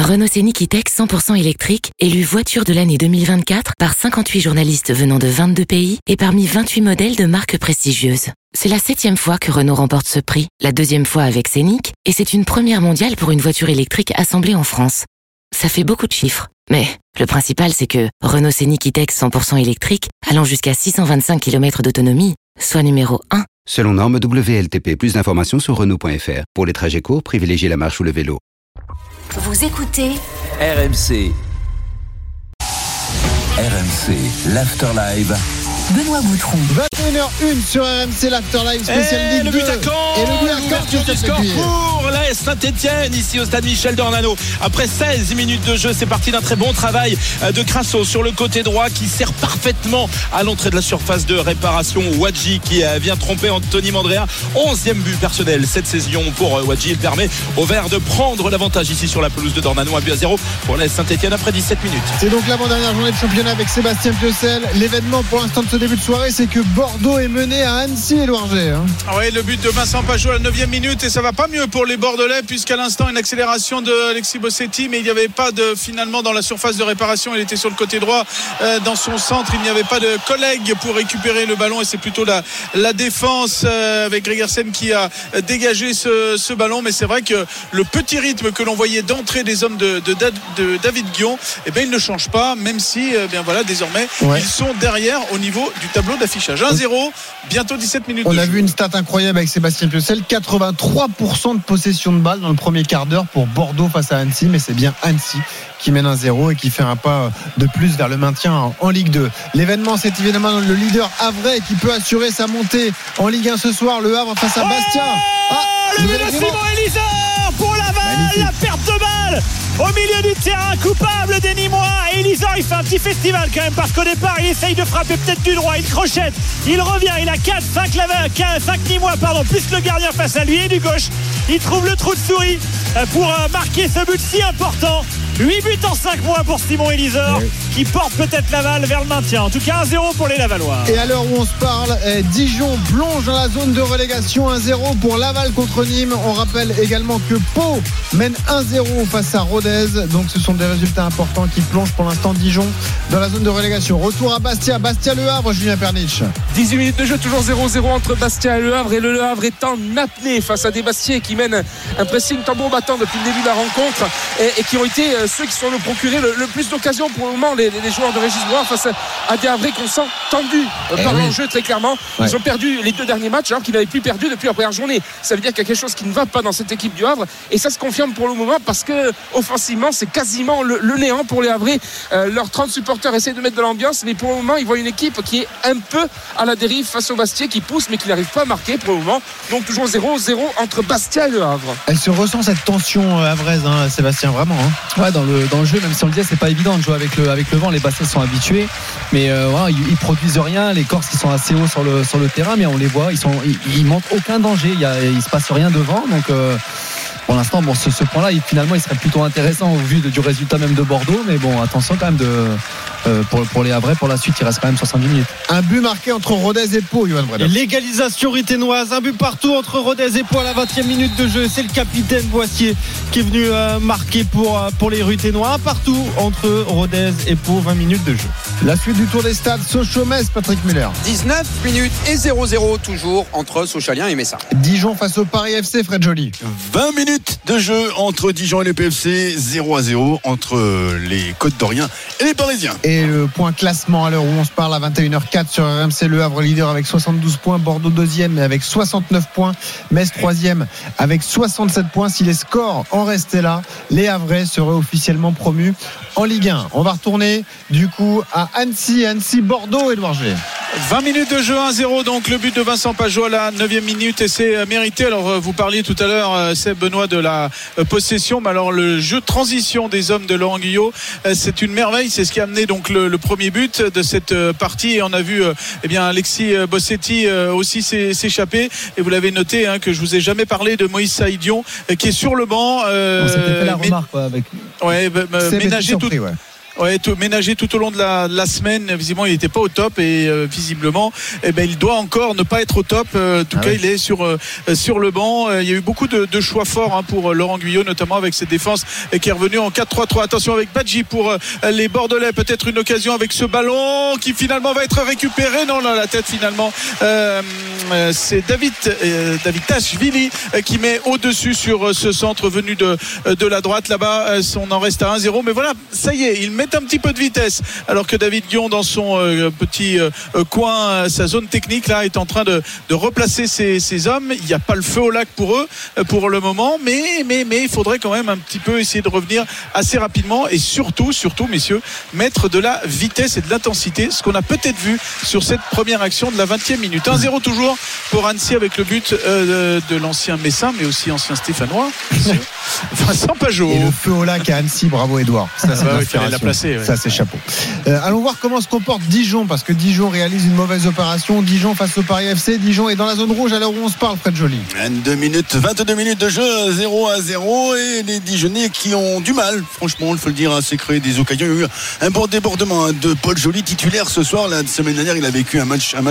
Renault Scénic E-Tech 100% électrique, élu voiture de l'année 2024 par 58 journalistes venant de 22 pays et parmi 28 modèles de marques prestigieuses. C'est la 7e fois que Renault remporte ce prix, la 2e fois avec Scénic, et c'est une première mondiale pour une voiture électrique assemblée en France. Ça fait beaucoup de chiffres, mais le principal c'est que Renault Scénic E-Tech 100% électrique, allant jusqu'à 625 km d'autonomie, soit numéro 1. Selon norme WLTP, plus d'informations sur Renault.fr. Pour les trajets courts, privilégiez la marche ou le vélo. Vous écoutez RMC. RMC, l'Afterlive. Benoît Boutron. 21h01 sur RMC, l'Afterlive spécial Ligue 2. Le but à Caen. Et le but à Caen, du score pour l'AS Saint-Etienne, ici au stade Michel Dornano. Après 16 minutes de jeu, c'est parti d'un très bon travail de Crasso sur le côté droit qui sert parfaitement à l'entrée de la surface de réparation. Wadji qui vient tromper Anthony Mandrea. 11e but personnel cette saison pour Wadji. Il permet aux Verts de prendre l'avantage ici sur la pelouse de Dornano. 1-0 pour l'AS Saint-Etienne après 17 minutes. C'est donc l'avant-dernière journée de championnat avec Sébastien Piocel. L'événement pour l'instant de ce début de soirée, c'est que Bordeaux est mené à Annecy, Édouard G. Oui, le but de Vincent Pajot à la 9e minute, et ça va pas mieux pour les Bordelais, puisqu'à l'instant une accélération de Alexis Bossetti, mais il n'y avait pas finalement dans la surface de réparation, il était sur le côté droit dans son centre, il n'y avait pas de collègue pour récupérer le ballon, et c'est plutôt la défense avec Gregersen qui a dégagé ce ballon. Mais c'est vrai que le petit rythme que l'on voyait d'entrée des hommes de David Guion, il ne change pas, même si désormais ils sont derrière au niveau du tableau d'affichage. 1-0, bientôt 17 minutes. On a vu une stat incroyable avec Sébastien Piocel, 83% de possession de balle dans le premier quart d'heure pour Bordeaux face à Annecy, mais c'est bien Annecy qui mène 1-0 et qui fait un pas de plus vers le maintien en Ligue 2. L'événement, c'est évidemment le leader Havrais qui peut assurer sa montée en Ligue 1 ce soir. Le Havre face à Bastia. Le but de Simon Elisor pour Laval, la perte de balle au milieu du terrain, coupable des Nîmois. Et Elisor, il fait un petit festival quand même, parce qu'au départ il essaye de frapper peut-être du droit, il crochette, il revient, il a 5 Nîmois plus le gardien face à lui, et du gauche il trouve le trou de souris pour marquer ce but si important. 8 buts en 5 mois pour Simon Elisor, qui porte peut-être Laval vers le maintien. En tout cas 1-0 pour les Lavallois. Et à l'heure où on se parle, Dijon plonge dans la zone de relégation. 1-0 pour Laval contre Nîmes. On rappelle également que Pau mène 1-0 face à Rodez. Donc ce sont des résultats importants qui plongent pour l'instant Dijon dans la zone de relégation. Retour à Bastia Le Havre, Julien Pernich. 18 minutes de jeu, toujours 0-0 entre Bastia et Le Havre, et Le Havre est en apnée face à des Bastiais qui mènent un pressing tambour battant depuis le début de la rencontre, et qui ont été ceux qui sont procurés le plus d'occasions pour le moment, les joueurs de Régis Brouard, face à des Havrais qu'on sent tendus par l'enjeu très clairement. Ils ont perdu les 2 derniers matchs alors qu'ils n'avaient plus perdu depuis la première journée. Ça veut dire qu'il y a quelque chose qui ne va pas dans cette équipe du Havre, et ça se confirme pour le moment, parce que offensivement c'est quasiment le néant pour les Havrais. Leurs 30 supporters essayent de mettre de l'ambiance, mais pour le moment ils voient une équipe qui est un peu à la dérive face au Bastia, qui pousse mais qui n'arrive pas à marquer pour le moment. Donc toujours 0-0 entre Bastia et Le Havre. Elle se ressent cette tension havraise, Sébastien, vraiment. Ouais, dans le jeu, même si on le disait, c'est pas évident de jouer avec le vent. Les Bastiais sont habitués, mais ils produisent rien. Les Corses, ils sont assez hauts sur le terrain, mais on les voit, ils montrent aucun danger. Il se passe rien devant, donc pour l'instant, ce point-là, finalement, il serait plutôt intéressant au vu du résultat même de Bordeaux. Mais bon, attention quand même pour les Havrais, pour la suite, il reste quand même 70 minutes. Un but marqué entre Rodez et Pau, Yoann Brenner. L'égalisation riténoise, un but partout entre Rodez et Pau à la 20e minute de jeu. C'est le capitaine Boissier qui est venu marquer pour les Ruténois. Un partout entre Rodez et Pau, 20 minutes de jeu. La suite du tour des stades, Sochaux-Metz, Patrick Muller. 19 minutes et 0-0 toujours entre Sochaliens et Messins. Dijon face au Paris FC, Fred Joly. 20 minutes de jeu entre Dijon et le PFC, 0-0 entre les Côtes-d'Oriens et les Parisiens. Et le point classement à l'heure où on se parle à 21h04 sur RMC, Le Havre leader avec 72 points, Bordeaux 2e avec 69 points, Metz 3e avec 67 points. Si les scores en restaient là, les Havrais seraient officiellement promus en Ligue 1. On va retourner du coup à Annecy, Bordeaux, Édouard G. 20 minutes de jeu, 1-0, donc le but de Vincent Pajot à la 9e minute, et c'est mérité. Alors vous parliez tout à l'heure, Seb Benoît, de la possession, mais alors le jeu de transition des hommes de Laurent Guyot, c'est une merveille. C'est ce qui a amené donc le premier but de cette partie, et on a vu Alexis Bossetti aussi s'échapper, et vous l'avez noté que je vous ai jamais parlé de Moïse Saïdion qui est sur le banc, On s'était fait la remarque avec... ménager tout. ménagé tout au long de la semaine. Visiblement, il n'était pas au top et visiblement, il doit encore ne pas être au top. En tout cas, il est sur le banc. Il y a eu beaucoup de choix forts pour Laurent Guyot, notamment avec cette défense qui est revenue en 4-3-3. Attention avec Badji pour les Bordelais. Peut-être une occasion avec ce ballon qui finalement va être récupéré. Non, la tête finalement. C'est David Tachvili qui met au-dessus sur ce centre venu de la droite. Là-bas, on en reste à 1-0. Mais voilà, ça y est, ils mettent un petit peu de vitesse. Alors que David Guillon, dans son petit coin, sa zone technique, là, est en train de replacer ses hommes. Il n'y a pas le feu au lac pour eux, pour le moment. Mais il faudrait quand même un petit peu essayer de revenir assez rapidement. Et surtout, messieurs, mettre de la vitesse et de l'intensité. Ce qu'on a peut-être vu sur cette première action de la 20e minute. 1-0 toujours pour Annecy avec le but de l'ancien Messin, mais aussi ancien Stéphanois, Vincent Pajot. Et le feu au lac à Annecy, bravo Edouard. Ça, il fallait la placer. Ça, c'est chapeau. Allons voir comment se comporte Dijon, parce que Dijon réalise une mauvaise opération. Dijon face au Paris FC. Dijon est dans la zone rouge à l'heure où on se parle, Fred Joly. 22 minutes de jeu, 0-0, et les Dijonnais qui ont du mal, franchement, il faut le dire, à se créer des occasions. Il y a eu un bon débordement de Paul Joly, titulaire ce soir. La semaine dernière, il a vécu un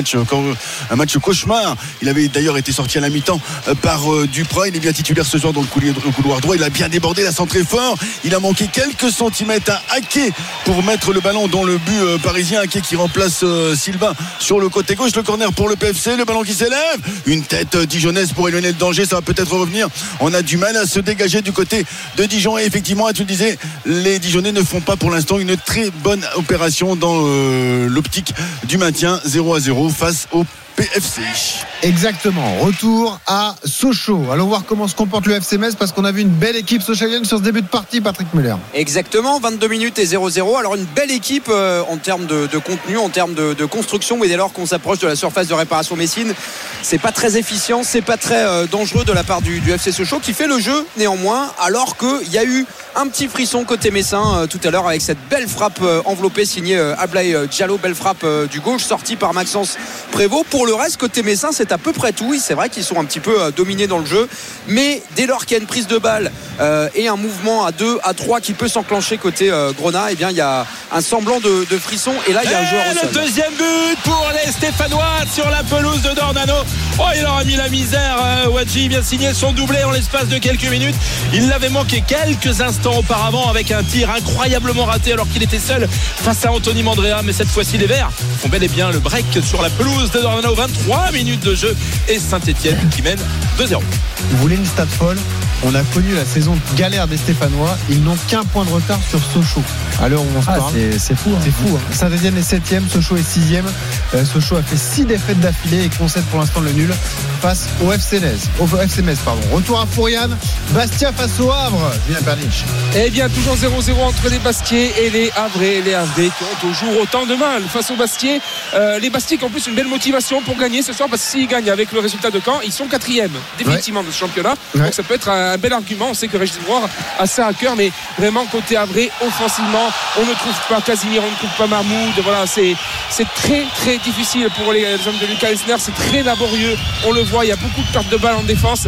match cauchemar. Il avait d'ailleurs été sorti à la mi-temps par Duprat. Il est bien titulaire ce soir dans le couloir droit. Il a bien débordé, il a centré fort. Il a manqué quelques centimètres à Ake pour mettre le ballon dans le but parisien. Ake qui remplace Sylvain sur le côté gauche. Le corner pour le PFC, le ballon qui s'élève. Une tête dijonnaise pour éloigner le danger. Ça va peut-être revenir. On a du mal à se dégager du côté de Dijon. Et effectivement, tu le disais, les Dijonnais ne font pas pour l'instant une très bonne opération dans l'optique du maintien. 0-0 face au PFC. Exactement. Retour à Sochaux. Allons voir comment se comporte le FC Metz, parce qu'on a vu une belle équipe sochalienne sur ce début de partie, Patrick Muller. Exactement, 22 minutes et 0-0. Alors une belle équipe en termes de contenu, en termes de construction, mais dès lors qu'on s'approche de la surface de réparation Messine, c'est pas très efficient, c'est pas très dangereux de la part du FC Sochaux, qui fait le jeu néanmoins, alors qu'il y a eu un petit frisson côté messin tout à l'heure avec cette belle frappe enveloppée signée Ablaye Diallo, belle frappe du gauche sortie par Maxence Prévost. Pour le reste, côté messin, c'est à peu près tout. Oui, c'est vrai qu'ils sont un petit peu dominés dans le jeu, mais dès lors qu'il y a une prise de balle et un mouvement à 2, à 3 qui peut s'enclencher côté Grenat, eh bien il y a un semblant de frisson, et là il y a un joueur au sol. Le deuxième but pour les Stéphanois sur la pelouse de Dornano. Oh, il leur a mis la misère. Wadji vient signer son doublé en l'espace de quelques minutes. Il l'avait manqué quelques instants auparavant avec un tir incroyablement raté alors qu'il était seul face à Anthony Mandrea, mais cette fois-ci les Verts font bel et bien le break sur la pelouse de Dornano. 23 minutes de jeu et Saint-Etienne qui mène 2-0. Vous voulez une stat folle? On a connu la saison de galère des Stéphanois. Ils n'ont qu'un point de retard sur Sochaux à l'heure où on se parle. C'est fou. C'est fou. Saint-Etienne est 7e, Sochaux est 6e. Sochaux a fait 6 défaites d'affilée et concède pour l'instant le nul face au FC Metz. Retour à Fouriane. Bastia face au Havre. Julien Bernich. Eh bien, toujours 0-0 entre les Bastiais et les Havrais. Les Havrais qui ont toujours autant de mal face aux Bastiais. Les Bastiais qui ont en plus une belle motivation pour gagner ce soir, parce que s'ils gagnent avec le résultat de Caen, ils sont 4e définitivement de ce championnat. Donc ça peut être un bel argument. On sait que Régis Broir a ça à cœur, mais vraiment côté Havrais, offensivement, on ne trouve pas Casimir, on ne trouve pas Mahmoud. Voilà, c'est très très difficile pour les hommes de Lucas Elsner. C'est très laborieux. On le voit, il y a beaucoup de pertes de balles en défense.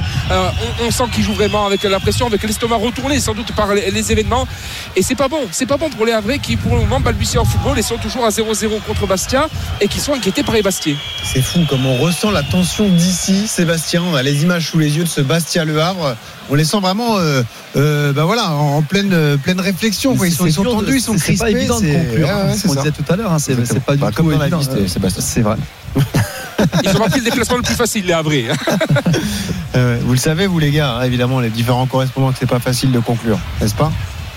On sent qu'ils jouent vraiment avec la pression, avec l'estomac retourné sans doute par les événements. Et c'est pas bon pour les Havrais qui pour le moment balbutient en football et sont toujours à 0-0 contre Bastia et qui sont inquiétés par les Bastiais. C'est fou comme on ressent la tension d'ici, Sébastien. On a les images sous les yeux de ce Bastia-Le Havre. On les sent vraiment en pleine réflexion. Ils sont tendus, ils sont crispés. C'est pas évident de conclure. On disait tout à l'heure, c'est pas du tout évident. C'est vrai. Ils ont pris le déplacement le plus facile, les Havrais. Vous le savez, vous les gars, évidemment, les différents correspondants, que c'est pas facile de conclure, n'est-ce pas?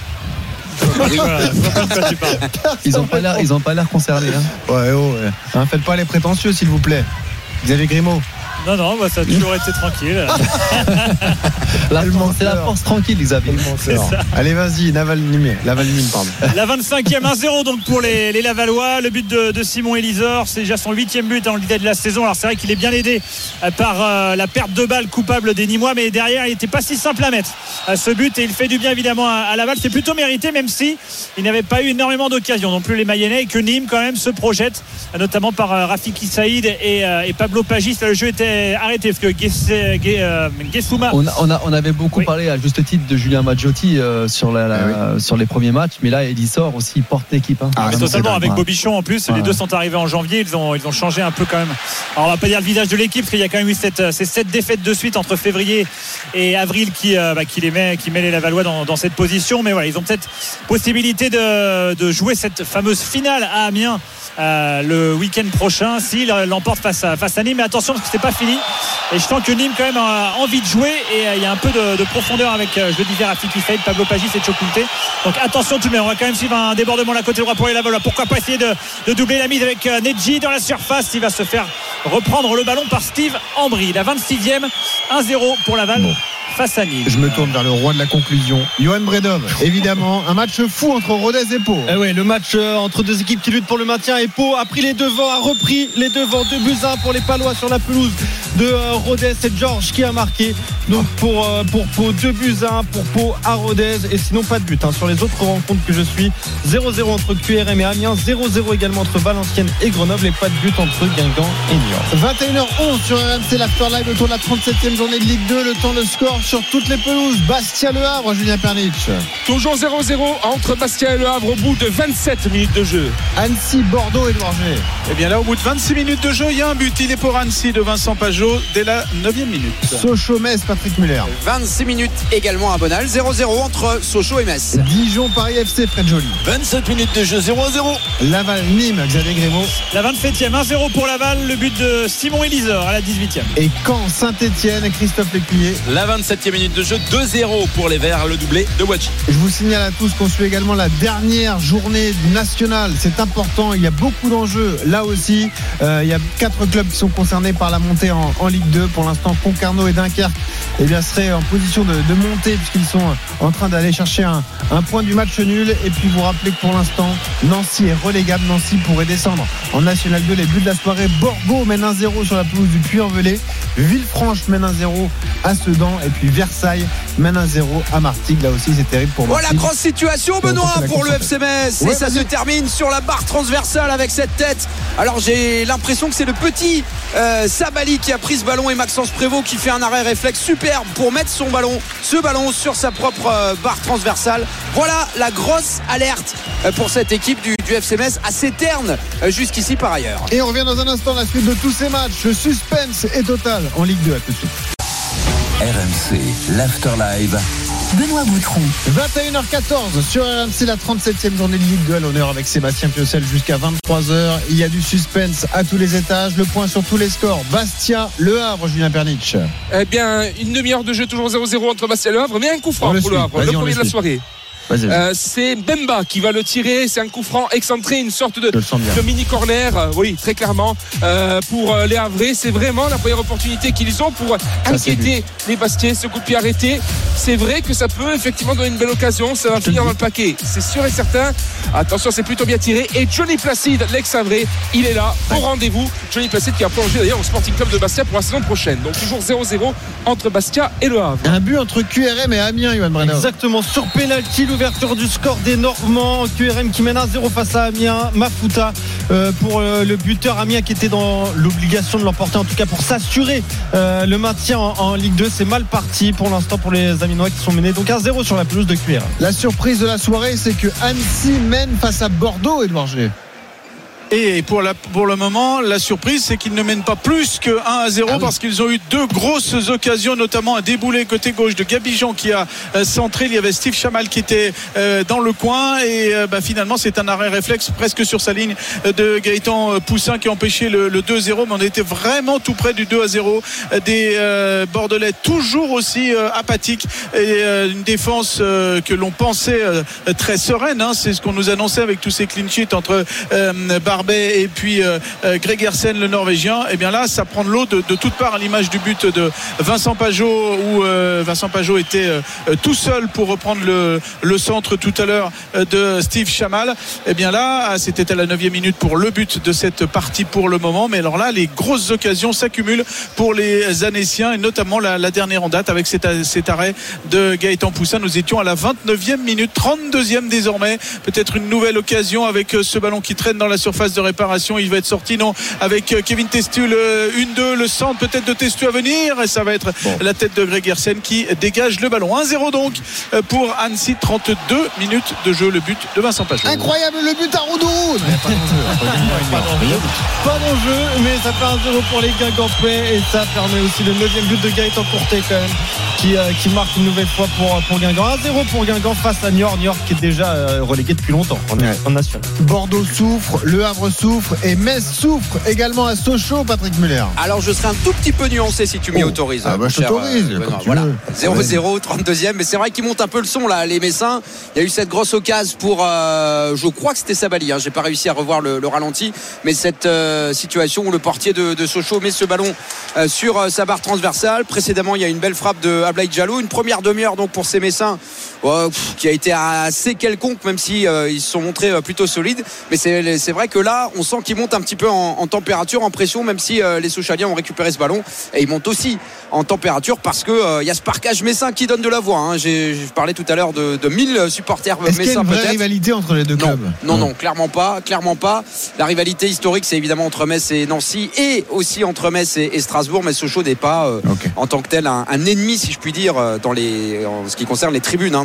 Ils ont pas l'air concernés. Faites pas les prétentieux, s'il vous plaît. Xavier Grimaud. Non, ça a toujours été tranquille. C'est la force tranquille, Xavier. Allez, vas-y, Laval-Mine, pardon. La 25e, 1-0 donc pour les Lavallois. Le but de Simon Elisor, c'est déjà son 8e but dans l'idée de la saison. Alors c'est vrai qu'il est bien aidé par la perte de balle coupable des Nîmois, mais derrière il n'était pas si simple à mettre ce but, et il fait du bien évidemment à Laval. C'est plutôt mérité, même si il n'avait pas eu énormément d'occasions non plus les Mayennais, et que Nîmes quand même se projette, notamment par Rafiki Saïd et Pablo Pagis. Là, le jeu était est arrêté parce que Guessouma. On avait beaucoup parlé à juste titre de Julien Maggiotti sur les premiers matchs, mais là Elisor aussi porte l'équipe. Totalement, avec Bobichon en plus. Les deux sont arrivés en janvier. Ils ont changé un peu quand même. Alors on va pas dire le visage de l'équipe parce qu'il y a quand même eu ces 7 défaites de suite entre février et avril qui met les Lavallois dans cette position. Mais voilà, ils ont peut-être possibilité de jouer cette fameuse finale à Amiens le week-end prochain s'ils l'emportent face à Nîmes. Mais attention parce que c'est pas fini. Et je sens que Nîmes quand même a envie de jouer et il y a un peu de profondeur avec, je le disais, Rafiki Faïd, Pablo Pagis et Chokunte. Donc attention tout de même, on va quand même suivre un débordement de la côté droit pour les Lavallois. Pourquoi pas essayer de doubler la mise avec Nedji dans la surface. Il va se faire reprendre le ballon par Steve Ambry. La 26e, 1-0 pour Laval. Face à Nîmes. Je me tourne vers le roi de la conclusion, Johan Bredov. Évidemment, un match fou entre Rodez et Pau. Le match entre deux équipes qui luttent pour le maintien, et Pau a pris les devants, a repris les devants. 2-1 pour les Palois sur la pelouse de Rodez. C'est Georges qui a marqué. Donc pour Pau, 2-1 pour Pau à Rodez. Et sinon pas de but sur les autres rencontres que je suis. 0-0 entre QRM et Amiens, 0-0 également entre Valenciennes et Grenoble, et pas de but entre Guingamp et Niort. 21h11 sur RMC, l'After Live autour de la 37e journée de Ligue 2. Le temps, le score sur toutes les pelouses. Bastia Le Havre, Julien Pernich. Toujours 0-0 entre Bastia et Le Havre au bout de 27 minutes de jeu. Annecy, Bordeaux, Édouard G. Et bien là, au bout de 26 minutes de jeu, il y a un but. Il est pour Annecy de Vincent Pajot dès la 9e minute. Sochaux-Metz, Patrick Muller. 26 minutes également à Bonal. 0-0 entre Sochaux et Metz. Dijon-Paris FC, Fred Joly. 27 minutes de jeu, 0-0. Laval-Nîmes, Xavier Grémaud. La 27e, 1-0 pour Laval. Le but de Simon Elisor à la 18e. Et Caen-Saint-Etienne, Christophe Lécuyer. La 27e minute de jeu, 2-0 pour les Verts, le doublé de Wadji. Je vous signale à tous qu'on suit également la dernière journée nationale. C'est important, il y a beaucoup d'enjeux là aussi. Il y a 4 clubs qui sont concernés par la montée en Ligue 2. Pour l'instant, Concarneau et Dunkerque seraient en position de monter puisqu'ils sont en train d'aller chercher un point du match nul. Et puis vous rappelez que pour l'instant, Nancy est relégable. Nancy pourrait descendre en National 2. Les buts de la soirée: Borgo mène 1-0 sur la pelouse du Puy-en-Velay, Villefranche mène 1-0 à Sedan, et puis Versailles mène 1-0 à Martigues. Là aussi c'est terrible pour Martigues. La grosse situation, Benoît, pour le FC Metz. Et ça se termine sur la barre transversale avec cette tête. Alors j'ai l'impression que c'est le petit Sabali qui a pris ce ballon, et Maxence Prévost qui fait un arrêt réflexe superbe pour mettre ce ballon sur sa propre barre transversale. Voilà la grosse alerte pour cette équipe du FC Metz, assez terne jusqu'ici par ailleurs. Et on revient dans un instant, la suite de tous ces matchs. Le suspense est total en Ligue 2. À tout de suite. RMC, l'After Live. Benoît Boutron. 21h14 sur RMC, la 37e journée de Ligue 2 à l'honneur avec Sébastien Piocel jusqu'à 23h. Il y a du suspense à tous les étages. Le point sur tous les scores. Bastia, Le Havre, Julien Pernich. Eh bien, une demi-heure de jeu, toujours 0-0 entre Bastia et Le Havre, mais un coup franc pour Le Havre, le premier de la soirée. C'est Bemba qui va le tirer. C'est un coup franc excentré, une sorte de mini corner, oui, très clairement, pour les Havrais. C'est vraiment la première opportunité qu'ils ont pour inquiéter les Bastiais. Ce coup de pied arrêté, c'est vrai que ça peut effectivement donner une belle occasion. Ça va finir dans le paquet, c'est sûr et certain. Attention, c'est plutôt bien tiré. Et Johnny Placide, l'ex-Havrais, il est là au rendez-vous. Johnny Placide qui a plongé d'ailleurs au Sporting Club de Bastia pour la saison prochaine. Donc toujours 0-0 entre Bastia et Le Havre. Un but entre QRM et Amiens, Johan Brenner. Exactement, sur pénalty, l'ouverture du score des Normands. QRM qui mène 1-0 face à Amiens. Mafuta pour le buteur. Amiens qui était dans l'obligation de l'emporter, en tout cas pour s'assurer le maintien en Ligue 2. C'est mal parti pour l'instant pour les Aminois qui sont menés donc 1-0 sur la pelouse de QRM. La surprise de la soirée, c'est que Annecy mène face à Bordeaux, Édouard G. Et pour le moment, la surprise, c'est qu'ils ne mènent pas plus que 1-0 parce qu'ils ont eu 2 grosses occasions, notamment un déboulé côté gauche de Gabijan qui a centré. Il y avait Steve Chamal qui était dans le coin et finalement c'est un arrêt réflexe presque sur sa ligne de Gaëtan Poussin qui a empêché le 2-0, mais on était vraiment tout près du 2-0 des Bordelais, toujours aussi apathiques, et une défense que l'on pensait très sereine, c'est ce qu'on nous annonçait avec tous ces clean sheets entre Barbet et puis Gregersen, le Norvégien. Et bien là ça prend de l'eau de toutes parts, à l'image du but de Vincent Pajot où Vincent Pajot était tout seul pour reprendre le centre tout à l'heure de Steve Chamal. Et bien là c'était à la 9e minute pour le but de cette partie pour le moment, mais alors là les grosses occasions s'accumulent pour les Annéciens, et notamment la dernière en date avec cet arrêt de Gaëtan Poussin. Nous étions à la 29e minute, 32e désormais, peut-être une nouvelle occasion avec ce ballon qui traîne dans la surface surface de réparation. Il va être sorti, non, avec Kevin Testu, le 1-2, le centre peut-être de Testu à venir, et ça va être la tête de Greg Gersen qui dégage le ballon. 1-0 donc pour Annecy, 32 minutes de jeu, le but de Vincent Pajot. Incroyable le but à Roudou. Pas d'enjeu, mais ça fait 1-0 pour les Guingampais, et ça permet aussi le 9e but de Gaëtan Courtet quand même, qui marque une nouvelle fois pour Guingamp. 1-0 pour Guingamp face à Niort qui est déjà relégué depuis longtemps en national. Bordeaux souffre, Le Havre souffre et Metz souffre également à Sochaux, Patrick Muller. Alors je serai un tout petit peu nuancé si tu m'y autorises. Je t'autorise. Voilà. 0-0, 32e, mais c'est vrai qu'ils montent un peu le son là, les Messins. Il y a eu cette grosse occasion pour je crois que c'était Sabali, j'ai pas réussi à revoir le ralenti, mais cette situation où le portier de Sochaux met ce ballon sur sa barre transversale. Précédemment, il y a une belle frappe de Ablaï Diallo, une première demi-heure donc pour ces Messins qui a été assez quelconque, même si ils se sont montrés plutôt solides, mais c'est vrai que là on sent qu'ils montent un petit peu en température, en pression, même si les Sochaliens ont récupéré ce ballon, et ils montent aussi en température parce que il y a ce parcage messin qui donne de la voix, j'ai parlé tout à l'heure de 1000 supporters messins. Est-ce qu'il y a une vraie rivalité entre les deux clubs? Non, clairement pas. La rivalité historique, c'est évidemment entre Metz et Nancy, et aussi entre Metz et Strasbourg, mais Sochaux n'est pas en tant que tel un ennemi, si je puis dire, en ce qui concerne les tribunes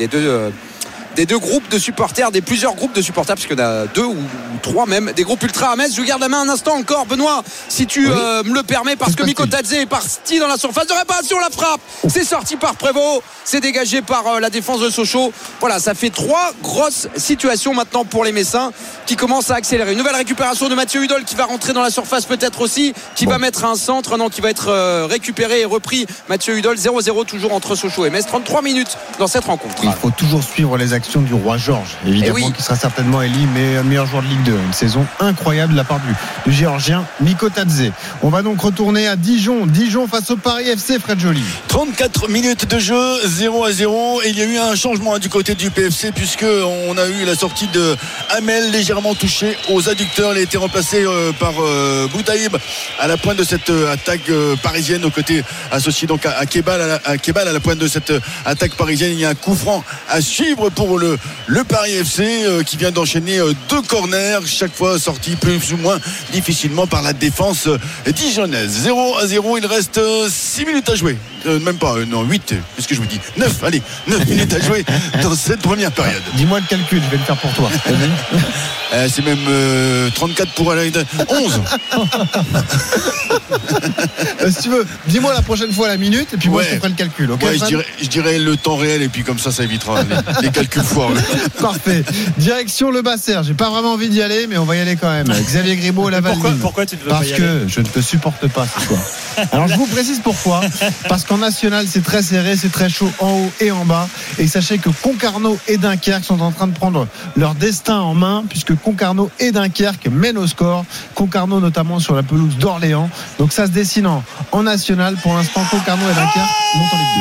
des deux groupes de supporters, des plusieurs groupes de supporters, parce qu'il y en a 2 ou 3 même, des groupes ultra à Metz. Je garde la main un instant encore, Benoît, si tu me le permets, parce que Miko Tadze est parti dans la surface de réparation. La frappe, c'est sorti par Prévost, c'est dégagé par la défense de Sochaux. Voilà, ça fait 3 grosses situations maintenant pour les Messins qui commencent à accélérer. Une nouvelle récupération de Mathieu Hudol qui va rentrer dans la surface peut-être aussi, qui va mettre un centre, qui va être récupéré et repris. Mathieu Hudol. 0-0 toujours entre Sochaux et Metz. 33 minutes dans cette rencontre. Il faut toujours suivre les actions du Roi Georges, évidemment, qui sera certainement élu meilleur joueur de Ligue 2. Une saison incroyable de la part du Géorgien Miko Tadze. On va donc retourner à Dijon face au Paris FC, Fred Joly. 34 minutes de jeu, 0-0, et il y a eu un changement du côté du PFC, puisque on a eu la sortie de Hamel, légèrement touché aux adducteurs. Il a été remplacé par Boutaïb à la pointe de cette attaque parisienne, au côté associé donc à Kebal, à la pointe de cette attaque parisienne. Il y a un coup franc à suivre pour le Paris FC qui vient d'enchaîner 2 corners, chaque fois sortis plus ou moins difficilement par la défense dijonnaise. 0-0, il reste 6 minutes à jouer, même pas, 8, qu'est-ce que je vous dis, 9 minutes à jouer dans cette première période. Dis-moi le calcul, je vais le faire pour toi. C'est même 34 pour aller 11. Si tu veux, dis-moi la prochaine fois la minute, et puis moi je te ferai le calcul, ok? Je dirais le temps réel, et puis comme ça évitera les calculs foireux. Parfait. Direction le Basser. J'ai pas vraiment envie d'y aller, mais on va y aller quand même. Xavier Grimaud, la Valmine. Pourquoi tu ne veux pas y aller? Parce que je ne te supporte pas ce soir. Alors je vous précise pourquoi. Parce qu'en national, c'est très serré, c'est très chaud en haut et en bas. Et sachez que Concarneau et Dunkerque sont en train de prendre leur destin en main, puisque Concarneau et Dunkerque mènent au score. Concarneau notamment sur la pelouse d'Orléans. Donc ça se dessine en national. Pour l'instant, Concarneau et Dunkerque montent en Ligue 2.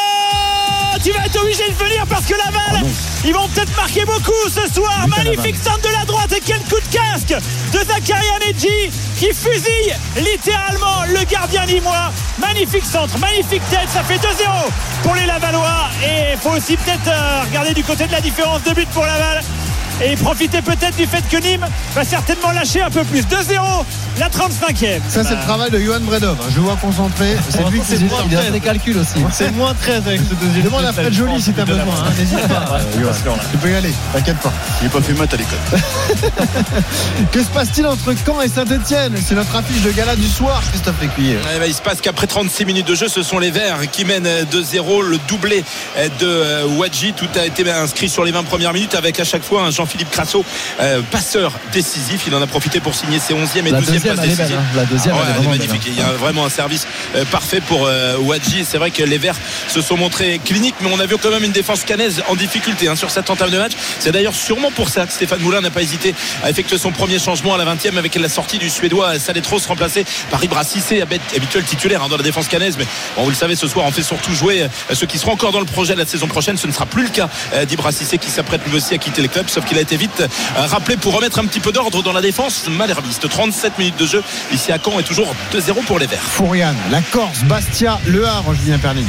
Tu vas être obligé de venir parce que Laval, ils vont peut-être marquer beaucoup ce soir. Magnifique centre de la droite, et quel coup de casque de Zakaria Nedji qui fusille littéralement le gardien nîmois. Magnifique centre, magnifique tête, ça fait 2-0 pour les Lavallois. Et il faut aussi peut-être regarder du côté de la différence de but pour Laval et profiter peut-être du fait que Nîmes va certainement lâcher un peu plus. 2-0, la 35e. Ça, c'est le travail de Johan Bredov. Je le vois concentré. C'est lui qui il a des calculs aussi. C'est moins 13 avec ce deuxième. Demande à Fred Joly si t'as besoin. N'hésite pas. Tu peux y aller, t'inquiète pas. Il n'est pas fait maths à l'école. Que se passe-t-il entre Caen et Saint-Etienne? C'est notre affiche de gala du soir, Christophe Lécuyer. Il se passe qu'après 36 minutes de jeu, ce sont les Verts qui mènent 2-0. Le doublé de Wadji. Tout a été inscrit sur les 20 premières minutes, avec à chaque fois un Jean-Philippe Crasso, passeur décisif. Il en a profité pour signer ses 11e et 12e passes décisives. La deuxième, elle est magnifique. Il y a vraiment un service parfait pour Wadji. Et c'est vrai que les Verts se sont montrés cliniques, mais on a vu quand même une défense cannaise en difficulté sur cette entame de match. C'est d'ailleurs sûrement pour ça que Stéphane Moulin n'a pas hésité à effectuer son premier changement à la 20e, avec la sortie du Suédois Saletros, remplacé par Ibra Cissé, habituel titulaire dans la défense cannaise. Mais vous le savez, ce soir on fait surtout jouer ceux qui seront encore dans le projet de la saison prochaine. Ce ne sera plus le cas d'Ibra Cissé, qui s'apprête lui aussi à quitter le club, sauf qu'il a été vite rappelé pour remettre un petit peu d'ordre dans la défense malherbiste. 37 minutes de jeu ici à Caen, et toujours 2-0 pour les Verts. Fourian, la Corse, Bastia, Le Havre, Julien Pernich.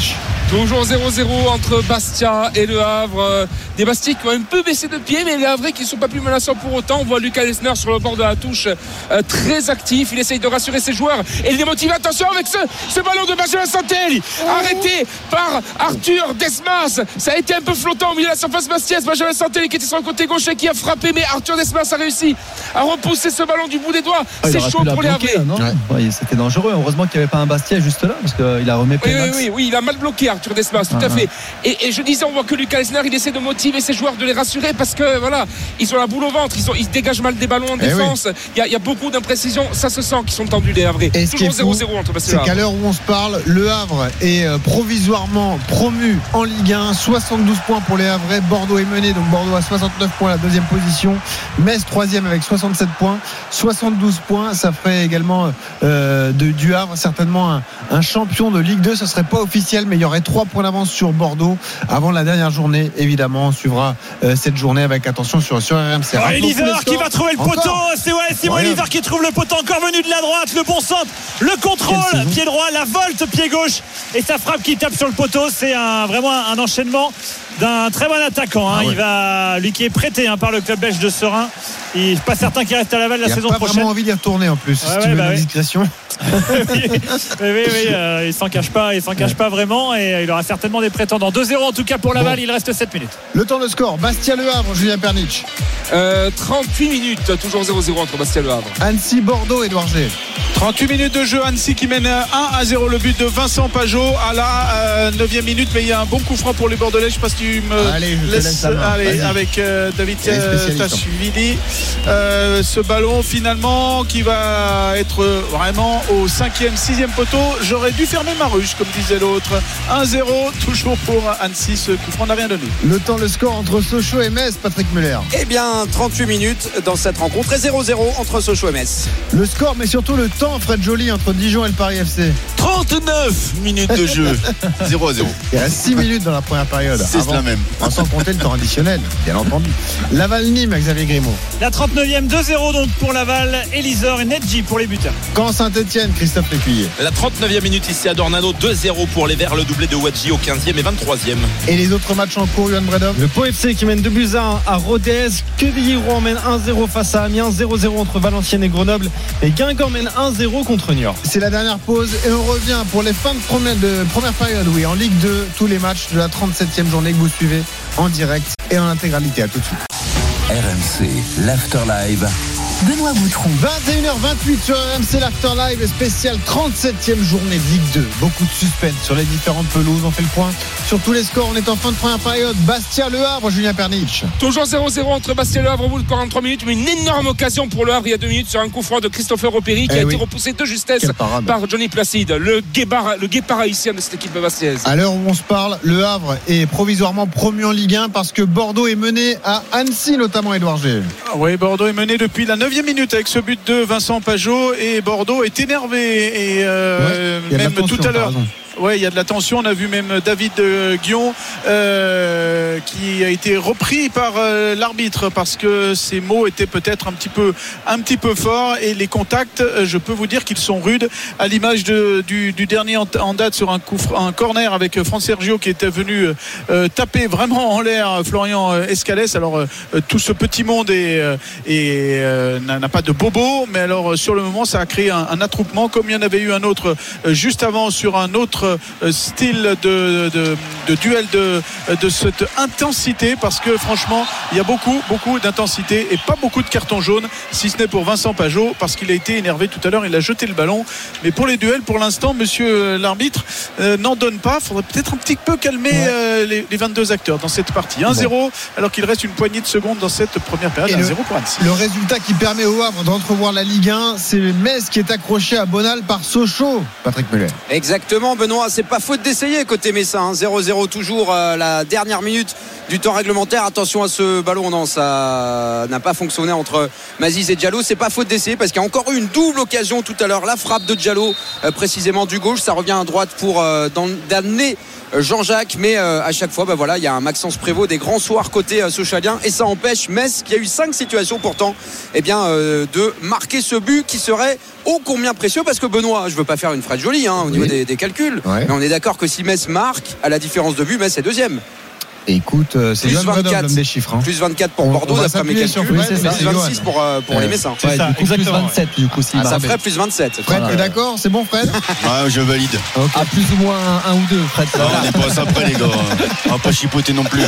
Toujours 0-0 entre Bastia et Le Havre. Des Bastiais qui ont un peu baissé de pied, mais les Havrais qui ne sont pas plus menaçants pour autant. On voit Lucas Lesner sur le bord de la touche, très actif. Il essaye de rassurer ses joueurs et il les motive. Attention avec ce ballon de Benjamin Santel, arrêté par Arthur Desmas. Ça a été un peu flottant au milieu de la surface bastiaise. Benjamin Santel qui était sur le côté gauche et qui a frappé, mais Arthur Desmas a réussi à repousser ce ballon du bout des doigts. C'est chaud pour les Havrais. C'était dangereux. Heureusement qu'il n'y avait pas un Bastia juste là, parce qu'il a remis Oui, il a mal bloqué Arthur Desmas, tout à fait. Et je disais, on voit que Lucas Lesner, il essaie de motiver ses joueurs, de les rassurer, parce que voilà, ils ont la boule au ventre, ils dégagent mal des ballons en défense. Il y a beaucoup d'imprécisions, ça se sent qu'ils sont tendus les Havrais. Toujours 0-0 entre Bastia et Le Havre. C'est qu'à l'heure où on se parle, Le Havre est provisoirement promu en Ligue 1, 72 points pour les Havrais. Bordeaux est mené, donc Bordeaux a 69 points, la deuxième position. Metz 3e avec 67 points, 72 points. Ça ferait également du Havre certainement un champion de Ligue 2. Ce serait pas officiel, mais il y aurait 3 points d'avance sur Bordeaux avant la dernière journée. Évidemment, on suivra cette journée avec attention sur RMC. Elisor qui va trouver le poteau. C'est Simon Elisor qui trouve le poteau, encore venu de la droite. Le bon centre, le contrôle, pied droit, la volte, pied gauche et sa frappe qui tape sur le poteau. C'est vraiment un enchaînement d'un très bon attaquant. Il va, lui qui est prêté par le club belge de Serein. Il n'est pas certain qu'il reste à Laval la saison prochaine. Il n'a pas vraiment envie d'y retourner en plus, si tu veux la discrétion. Il s'en cache pas vraiment, et il aura certainement des prétendants. 2-0 en tout cas pour Laval. Il reste 7 minutes. Le temps de score, Bastia Le Havre, Julien Pernitch. 38 minutes, toujours 0-0 entre Bastia et Le Havre. Annecy, Bordeaux, Édouard G. 38 minutes de jeu, Annecy qui mène 1-0, le but de Vincent Pajot à la 9e minute, mais il y a un bon coup franc pour les Bordelais. Je ne sais pas si tu me laisses aller avec David Tachvili. Ce ballon finalement qui va être vraiment au 5e, 6e poteau. J'aurais dû fermer ma ruche, comme disait l'autre. 1-0 toujours pour Annecy. Ce coup franc n'a rien donné. Le temps, le score entre Sochaux et Metz, Patrick Muller. Eh bien 38 minutes dans cette rencontre et 0-0 entre Sochaux et Metz. Le score, mais surtout le temps, Fred Joly, entre Dijon et le Paris FC. 39 minutes de jeu. 0-0. Il reste 6 minutes dans la première période. C'est cela même. Sans compter le temps additionnel, bien entendu. Laval-Nîmes, Xavier Grimaud. La 39e, 2-0 donc pour Laval. Elisor et Nedji pour les buteurs. Caen Saint-Etienne, Christophe Lécuyer. La 39e minute ici à Dornano, 2-0 pour les Verts, le doublé de Wadji au 15e et 23e. Et les autres matchs en cours, Yohan Bredov. Le Pau FC qui mène 2-1 à Rodez. Quevilly-Rouen mène 1-0 face à Amiens, 0-0 entre Valenciennes et Grenoble. Et Guingamp mène 1-0 contre Niort. C'est la dernière pause et on revient pour les fins de première période, en Ligue 2, tous les matchs de la 37e journée que vous suivez en direct et en intégralité. À tout de suite. RMC, l'Afterlive. Benoît Boutron. 21h28 sur RMC, l'After Live spécial 37e journée de Ligue 2. Beaucoup de suspense sur les différentes pelouses. On fait le point sur tous les scores. On est en fin de première période. Bastia Le Havre, Julien Pernitch. Toujours 0-0 entre Bastia et Le Havre au bout de 43 minutes, mais une énorme occasion pour Le Havre il y a 2 minutes sur un coup franc de Christopher Opéry qui a été repoussé de justesse par Johnny Placide, le guépard haïtien de cette équipe bastiaise. À l'heure où on se parle, Le Havre est provisoirement promu en Ligue 1 parce que Bordeaux est mené à Annecy, notamment, Édouard G. Oui, Bordeaux est mené depuis la 9e minute avec ce but de Vincent Pajot, et Bordeaux est énervé et même tout à l'heure. Ouais, il y a de la tension. On a vu même David Guion qui a été repris par l'arbitre parce que ses mots étaient peut-être un petit peu forts, et les contacts, je peux vous dire qu'ils sont rudes, à l'image du dernier en date sur un corner avec Fran Sergio qui était venu taper vraiment en l'air Florian Escalès. Alors tout ce petit monde n'a pas de bobo, mais alors sur le moment ça a créé un attroupement, comme il y en avait eu un autre juste avant sur un autre style de duel de cette intensité, parce que franchement il y a beaucoup d'intensité et pas beaucoup de cartons jaunes, si ce n'est pour Vincent Pajot parce qu'il a été énervé tout à l'heure, il a jeté le ballon. Mais pour les duels, pour l'instant, monsieur l'arbitre n'en donne pas. Il faudrait peut-être un petit peu calmer les 22 acteurs dans cette partie. 1-0 alors qu'il reste une poignée de secondes dans cette première période. 1-0 pour Annecy. Le résultat qui permet au Havre d'entrevoir la Ligue 1, c'est Metz qui est accroché à Bonal par Sochaux. Patrick Muller. Exactement, Benoît, c'est pas faute d'essayer côté Messin. 0-0 toujours la dernière minute du temps réglementaire. Attention à ce ballon, non, ça n'a pas fonctionné entre Maziz et Diallo. C'est pas faute d'essayer parce qu'il y a encore eu une double occasion tout à l'heure. La frappe de Diallo précisément du gauche, ça revient à droite pour d'amener Jean-Jacques, mais à chaque fois il y a un Maxence Prévost des grands soirs côté Sochaliens, et ça empêche Metz, qui a eu 5 situations pourtant de marquer ce but qui serait ô combien précieux, parce que Benoît, je veux pas faire une Fred Joly au niveau des calculs, mais on est d'accord que si Metz marque, à la différence de but, Metz est deuxième. Et écoute, c'est Johan Bredov, l'homme des chiffres. Plus 24 pour Bordeaux, d'après mes calculs. Plus 26 pour les Messins. C'est ça, plus 27 du coup. Ça ferait plus 27. Fred, t'es d'accord? C'est bon, Fred? Je valide. Okay. Plus ou moins un ou deux, Fred. Non, on n'est pas après, les gars. On va pas chipoter non plus.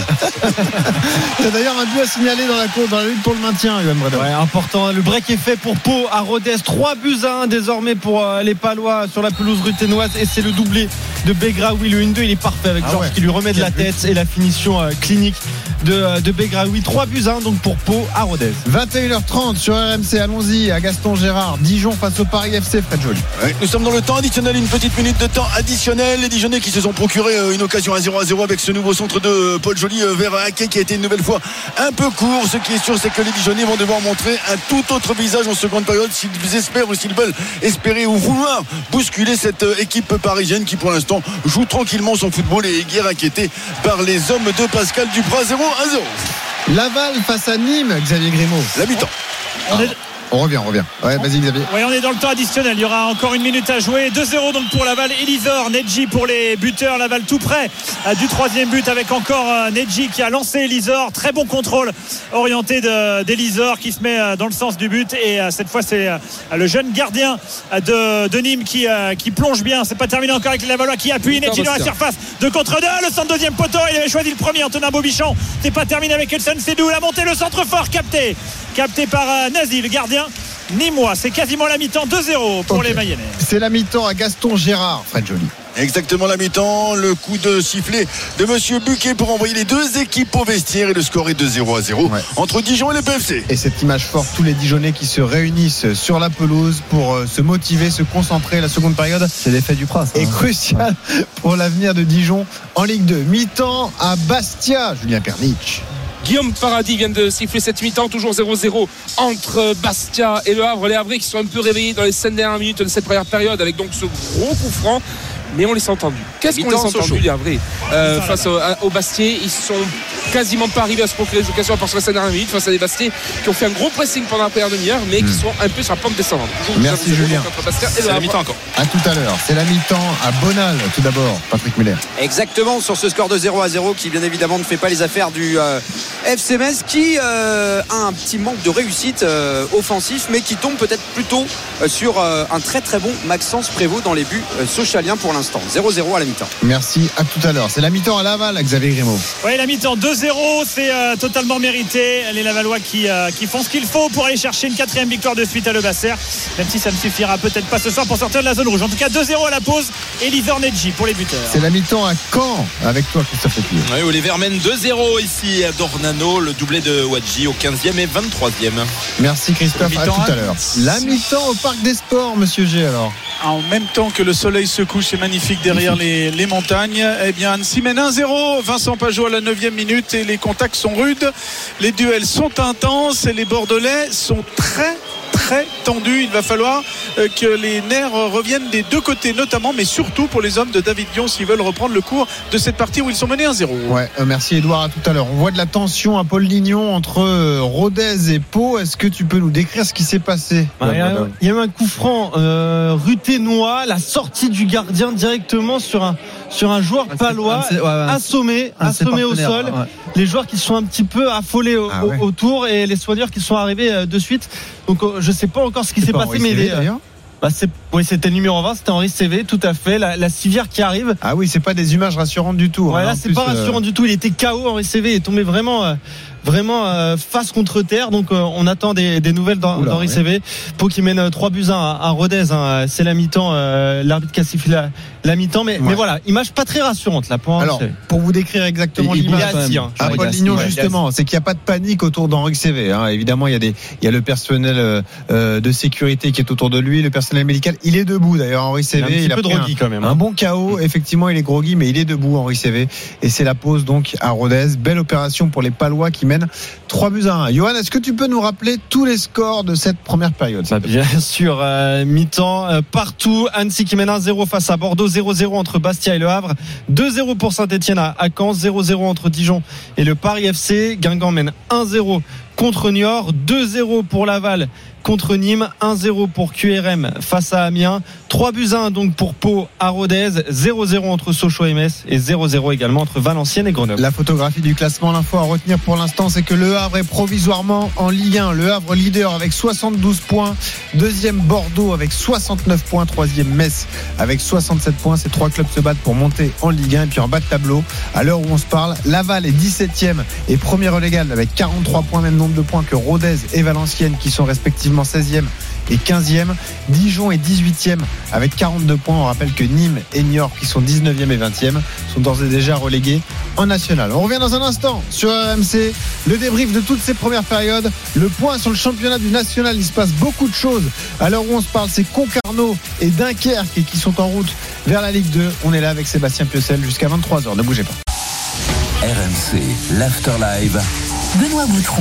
T'as d'ailleurs un but à signaler dans la lutte pour le maintien, Johan Bredov. Ouais, important. Le break est fait pour Pau à Rodez. 3-1 désormais pour les Palois sur la pelouse ruthénoise, et c'est le doublé de Begraoui. Le 1-2, il est parfait avec Georges qui lui remet de la tête, et la finition clinique de Begraoui. 3-1 donc pour Pau à Rodez. 21h30 sur RMC. Allons-y à Gaston Gérard. Dijon face au Paris FC. Fred Joly. Ouais, nous sommes dans le temps additionnel, une petite minute de temps additionnel. Les Dijonnais qui se sont procuré une occasion à 0-0 avec ce nouveau centre de Paul Joly vers Hacké, qui a été une nouvelle fois un peu court. Ce qui est sûr, c'est que les Dijonnais vont devoir montrer un tout autre visage en seconde période s'ils espèrent, ou s'ils veulent espérer ou vouloir bousculer cette équipe parisienne qui pour l'instant joue tranquillement son football et est guère inquiétée par les hommes de Pascal Dupraz. 0-0. Laval face à Nîmes, Xavier Grimaud. La mi-temps. On revient. Ouais, vas-y Xavier. Oui, on est dans le temps additionnel. Il y aura encore une minute à jouer. 2-0 donc pour Laval. Elisor, Nedji pour les buteurs. Laval tout près du troisième but, avec encore Nedji qui a lancé Elisor. Très bon contrôle orienté d'Elisor qui se met dans le sens du but. Et cette fois, c'est le jeune gardien de Nîmes qui plonge bien. C'est pas terminé encore avec les Lavallois qui appuient. Nedji dans la surface. 2 contre 2. Le centre deuxième poteau. Il avait choisi le premier, Antonin Bobichon. C'est pas terminé avec Elson Sédou. La montée, le centre fort capté par Nazi, le gardien nîmois. C'est quasiment la mi-temps. 2-0 pour les Mayennais. C'est la mi-temps à Gaston Gérard, Fred Joly. Exactement la mi-temps, le coup de sifflet de Monsieur Buquet pour envoyer les deux équipes au vestiaire, et le score est de 0-0 entre Dijon et le PFC. Et cette image forte, tous les Dijonnais qui se réunissent sur la pelouse pour se motiver, se concentrer. La seconde période, c'est l'effet du Pras, est crucial pour l'avenir de Dijon en Ligue 2. Mi-temps à Bastia, Julien Pernich. Guillaume Paradis vient de siffler cette mi-temps, toujours 0-0 entre Bastia et le Havre. Les Havrais qui sont un peu réveillés dans les 5 dernières minutes de cette première période avec donc ce gros coup franc. Mais on les a entendus. Qu'est-ce qu'on les a entendus, les Havrais face au Bastiais? Ils sont quasiment pas arrivés à se procurer des occasions à partir de la dernière minute face à des Bastiais qui ont fait un gros pressing pendant la première demi-heure, mais qui sont un peu sur la pente descendante. Merci Julien. C'est la mi-temps encore. À tout à l'heure. C'est la mi-temps à Bonal. Tout d'abord, Patrick Muller. Exactement, sur ce score de 0-0 qui bien évidemment ne fait pas les affaires du FC Metz, qui a un petit manque de réussite offensif, mais qui tombe peut-être plutôt sur un très très bon Maxence Prévost dans les buts sochaliens pour l'instant. 0-0 à la mi-temps. Merci, à tout à l'heure. C'est la mi-temps à Laval, Xavier Grimaud. Oui, la mi-temps 2-0, c'est totalement mérité. Les Lavallois qui font ce qu'il faut pour aller chercher une 4e victoire de suite à Le Basser, même si ça ne suffira peut-être pas ce soir pour sortir de la zone rouge. En tout cas, 2-0 à la pause. Elisor Nedji pour les buteurs. C'est la mi-temps à Caen avec toi, Christophe Épierre. Oui, où les Verts mènent 2-0 ici à Dornano, le doublé de Wadji au 15e et 23e. Merci Christophe, à tout à l'heure. La mi-temps au Parc des Sports, monsieur G, alors. En même temps que le soleil se couche, c'est magnifique derrière les montagnes. Eh bien, Annecy mène 1-0. Vincent Pajot à la 9e minute, et les contacts sont rudes. Les duels sont intenses et les Bordelais sont très tendu. Il va falloir que les nerfs reviennent des deux côtés notamment, mais surtout pour les hommes de David Dion s'ils veulent reprendre le cours de cette partie où ils sont menés 1-0. Ouais, merci Edouard, à tout à l'heure. On voit de la tension à Paul Lignon entre Rodez et Pau. Est-ce que tu peux nous décrire ce qui s'est passé? Il y a eu un coup franc ruthénois, la sortie du gardien directement sur un joueur palois assommé au sol. Les joueurs qui sont un petit peu affolés autour, et les soigneurs qui sont arrivés de suite. Donc je sais pas encore ce qui s'est passé, mais c'était le numéro 20, c'était Henri CV, tout à fait. La civière qui arrive. Ah oui, c'est pas des images rassurantes du tout. Là, c'est pas rassurant du tout. Il était KO, Henri CV est tombé vraiment face contre terre. Donc on attend des nouvelles d'Henri CV. Pau qui mène 3-1 à Rodez. C'est la mi-temps. L'arbitre qui a sifflé la mi-temps, mais voilà, image pas très rassurante là. Pour vous décrire exactement l'image à Paul Lignon, justement, c'est qu'il n'y a pas de panique autour d'Henri CV. Évidemment, il y a le personnel de sécurité qui est autour de lui, le personnel médical. Il est debout d'ailleurs, Henri CV. Il a pris quand même. Un bon KO. Effectivement, il est groggy, mais il est debout, Henri CV. Et c'est la pause donc à Rodez. Belle opération pour les Palois qui mènent mène 3-1. Johan, est-ce que tu peux nous rappeler tous les scores de cette première période? Bien sûr, mi-temps partout. Annecy qui mène 1-0 face à Bordeaux, 0-0 entre Bastia et Le Havre, 2-0 pour Saint-Etienne à Caen, 0-0 entre Dijon et le Paris FC. Guingamp mène 1-0 contre Niort, 2-0 pour Laval contre Nîmes, 1-0 pour QRM face à Amiens, 3-1 donc pour Pau à Rodez, 0-0 entre Sochaux et Metz et 0-0 également entre Valenciennes et Grenoble. La photographie du classement, l'info à retenir pour l'instant, c'est que Le Havre est provisoirement en Ligue 1. Le Havre leader avec 72 points, deuxième Bordeaux avec 69 points, troisième Metz avec 67 points. Ces trois clubs se battent pour monter en Ligue 1. Et puis en bas de tableau, à l'heure où on se parle, Laval est 17e et premier relégable avec 43 points, même nombre de points que Rodez et Valenciennes qui sont respectivement 16e et 15e. Dijon est 18e avec 42 points. On rappelle que Nîmes et Niort, qui sont 19e et 20e, sont d'ores et déjà relégués en national. On revient dans un instant sur RMC, le débrief de toutes ces premières périodes, le point sur le championnat du national. Il se passe beaucoup de choses à l'heure où on se parle. C'est Concarneau et Dunkerque qui sont en route vers la Ligue 2. On est là avec Sébastien Piocel jusqu'à 23h. Ne bougez pas. RMC, l'After Live. Benoît Boutron.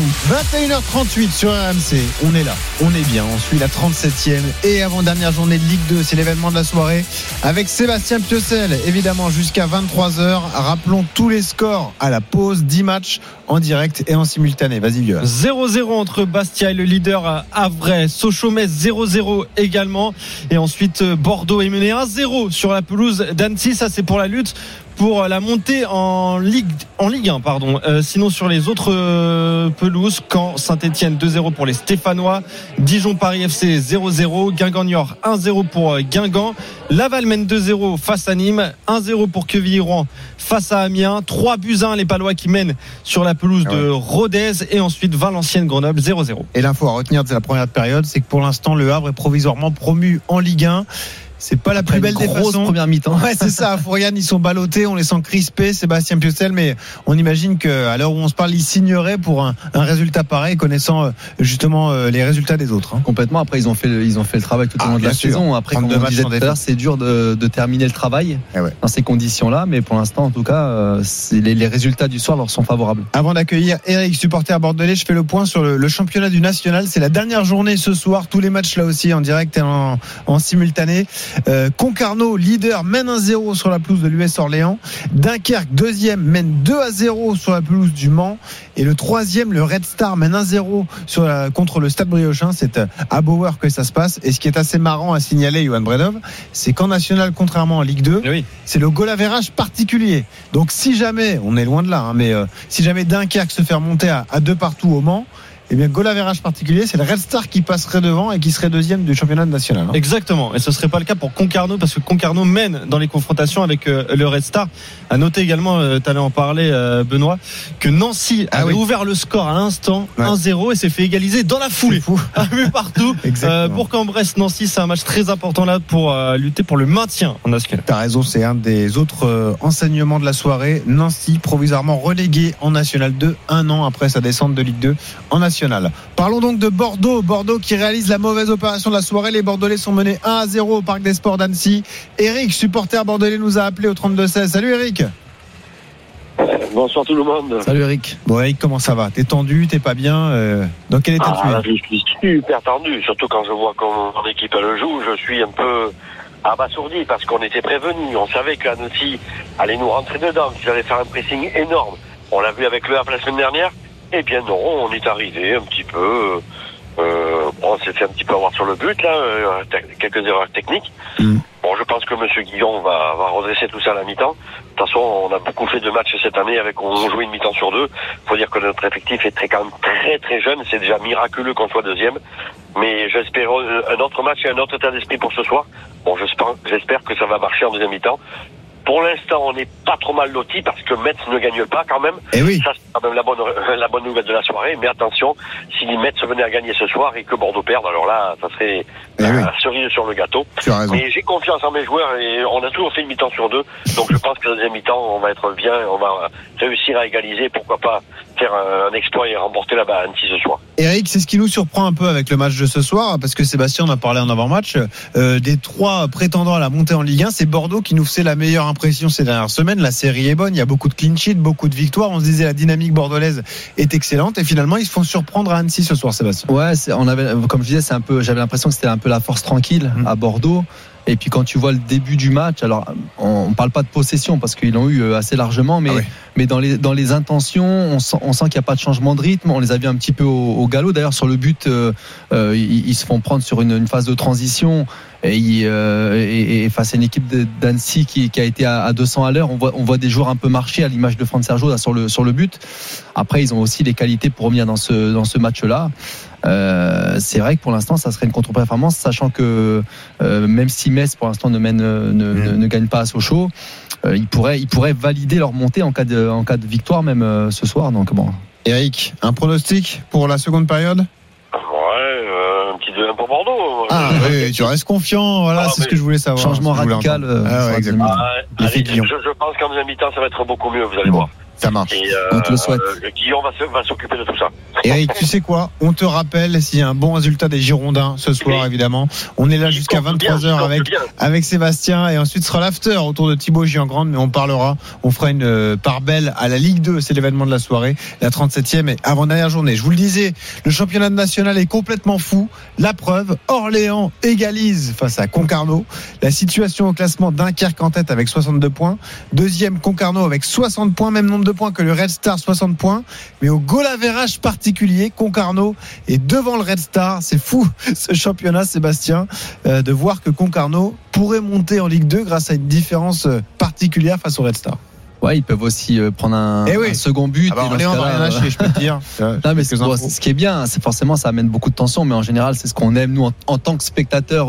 21h38 sur RMC. On est là, on est bien. On suit la 37e et avant-dernière journée de Ligue 2. C'est l'événement de la soirée avec Sébastien Piocel, évidemment, jusqu'à 23h. Rappelons tous les scores à la pause. 10 matchs en direct et en simultané. Vas-y, vieux. 0-0 entre Bastia et le leader Havre. Sochaux-Metz 0-0 également. Et ensuite, Bordeaux est mené 1-0 sur la pelouse d'Annecy. Ça, c'est pour la lutte pour la montée en Ligue 1, pardon. Sinon sur les autres pelouses, Caen, Saint-Etienne 2-0 pour les Stéphanois, Dijon Paris FC 0-0, Guingamp Niort 1-0 pour Guingamp, Laval mène 2-0 face à Nîmes, 1-0 pour Quevilly-Rouen face à Amiens, 3-1 les Palois qui mènent sur la pelouse de Rodez et ensuite Valenciennes Grenoble 0-0. Et l'info à retenir de la première période, c'est que pour l'instant le Havre est provisoirement promu en Ligue 1. C'est pas la plus belle des façons. Première mi-temps. Ouais, c'est ça. À Fouriane, ils sont ballottés, on les sent crispés, Sébastien Piocel, mais on imagine qu'à l'heure où on se parle, ils signeraient pour un résultat pareil, connaissant justement les résultats des autres. Complètement. Après, ils ont fait le travail tout au long de la saison. Après, comme on disait tout à l'heure, c'est dur de terminer le travail dans ces conditions-là, mais pour l'instant, en tout cas, les résultats du soir leur sont favorables. Avant d'accueillir Eric, supporter bordelais, je fais le point sur le championnat du national. C'est la dernière journée ce soir. Tous les matchs là aussi en direct et en simultané. Concarneau, leader, mène 1-0 sur la pelouse de l'US Orléans. Dunkerque, deuxième, mène 2-0 sur la pelouse du Mans. Et le troisième, le Red Star, mène 1-0 contre le Stade Briochin. C'est à Bauer que ça se passe. Et ce qui est assez marrant à signaler, Johan Bredov, c'est qu'en national, contrairement en Ligue 2, c'est le goal average particulier. Donc si jamais, on est loin de là, mais si jamais Dunkerque se fait remonter à 2 partout au Mans, eh bien, goal average particulier, c'est le Red Star qui passerait devant et qui serait deuxième du championnat national. Exactement. Et ce serait pas le cas pour Concarneau parce que Concarneau mène dans les confrontations avec le Red Star. À noter également, tu allais en parler, Benoît, que Nancy avait ouvert le score à l'instant, 1-0 et s'est fait égaliser dans la foulée. Un but partout. Pour Cambrai-Nancy, c'est un match très important là pour lutter pour le maintien en national. T'as raison, c'est un des autres enseignements de la soirée. Nancy, provisoirement relégué en national 2, un an après sa descente de Ligue 2 en national. Parlons donc de Bordeaux. Bordeaux qui réalise la mauvaise opération de la soirée. Les Bordelais sont menés 1-0 au Parc des Sports d'Annecy. Eric, supporter bordelais, nous a appelé au 32-16. Salut Eric. Bonsoir tout le monde. Salut Eric. Bon Eric, comment ça va? T'es tendu? T'es pas bien? Dans quel état tu es? Je suis super tendu, surtout quand je vois comment mon équipe elle joue. Je suis un peu abasourdi parce qu'on était prévenus. On savait qu'Annecy allait nous rentrer dedans, qu'ils allaient faire un pressing énorme. On l'a vu avec le Havre la semaine dernière. Eh bien non, on est arrivé un petit peu. On s'est fait un petit peu avoir sur le but là, quelques erreurs techniques. Bon, je pense que Monsieur Guillon va redresser tout ça à la mi-temps. De toute façon, on a beaucoup fait de matchs cette année avec on jouait une mi-temps sur 2. Faut dire que notre effectif est quand même très très jeune. C'est déjà miraculeux qu'on soit deuxième. Mais j'espère un autre match et un autre état d'esprit pour ce soir. Bon, j'espère que ça va marcher en deuxième mi-temps. Pour l'instant, on n'est pas trop mal lotis parce que Metz ne gagne pas quand même. Et oui. Ça, c'est quand même la bonne nouvelle de la soirée. Mais attention, si Metz venait à gagner ce soir et que Bordeaux perde, alors là, ça serait la cerise sur le gâteau. Mais j'ai confiance en mes joueurs et on a toujours fait une mi-temps sur 2. Donc je pense que la deuxième mi-temps, on va être bien, on va réussir à égaliser. Pourquoi pas faire un exploit et remporter là-bas à Annecy ce soir. Eric, c'est ce qui nous surprend un peu avec le match de ce soir, parce que Sébastien en a parlé en avant-match. Des 3 prétendants à la montée en Ligue 1, c'est Bordeaux qui nous fait la meilleure impression l'impression ces dernières semaines, la série est bonne, il y a beaucoup de clean sheet, beaucoup de victoires. On se disait la dynamique bordelaise est excellente et finalement ils se font surprendre à Annecy ce soir, Sébastien. Ouais, comme je disais, j'avais l'impression que c'était un peu la force tranquille à Bordeaux. Et puis quand tu vois le début du match, alors on parle pas de possession parce qu'ils l'ont eu assez largement, mais dans les intentions, on sent qu'il n'y a pas de changement de rythme. On les a vus un petit peu au galop. D'ailleurs sur le but, ils se font prendre sur une phase de transition et face à une équipe d'Annecy qui a été à 200 à l'heure. On voit des joueurs un peu marcher à l'image de Fran Sergio là, sur le but. Après ils ont aussi les qualités pour revenir dans ce match-là. C'est vrai que pour l'instant ça serait une contre-performance, sachant que même si Metz pour l'instant ne gagne pas à Sochaux, ils pourraient valider leur montée en cas de victoire même ce soir. Donc bon. Eric, un pronostic pour la seconde période? Un petit 2-1 pour Bordeaux. Oui, tu restes confiant, voilà, c'est ce que je voulais savoir. Changement radical. Exactement. Je pense qu'en deuxième mi-temps ça va être beaucoup mieux, vous allez voir. Ça marche. Et on te le souhaite. Guillaume va s'occuper de tout ça. Eric, tu sais quoi? On te rappelle s'il y a un bon résultat des Girondins ce soir, évidemment. On est là jusqu'à 23h avec Sébastien et ensuite sera l'after autour de Thibaut Giangrande, mais on fera une part belle à la Ligue 2. C'est l'événement de la soirée, la 37e et avant-dernière journée. Je vous le disais, le championnat national est complètement fou. La preuve, Orléans égalise face à Concarneau. La situation au classement, Dunkerque en tête avec 62 points. Deuxième, Concarneau avec 60 points, même nombre de points que le Red Star, 60 points. Mais au goal average particulier, Concarneau est devant le Red Star. C'est fou ce championnat, Sébastien, de voir que Concarneau pourrait monter en Ligue 2 grâce à une différence particulière face au Red Star. Ouais, ils peuvent aussi prendre un second but. Orléans va rien lâcher, je peux te dire. Non, mais ce qui est bien, c'est forcément ça amène beaucoup de tension, mais en général c'est ce qu'on aime nous en tant que spectateurs,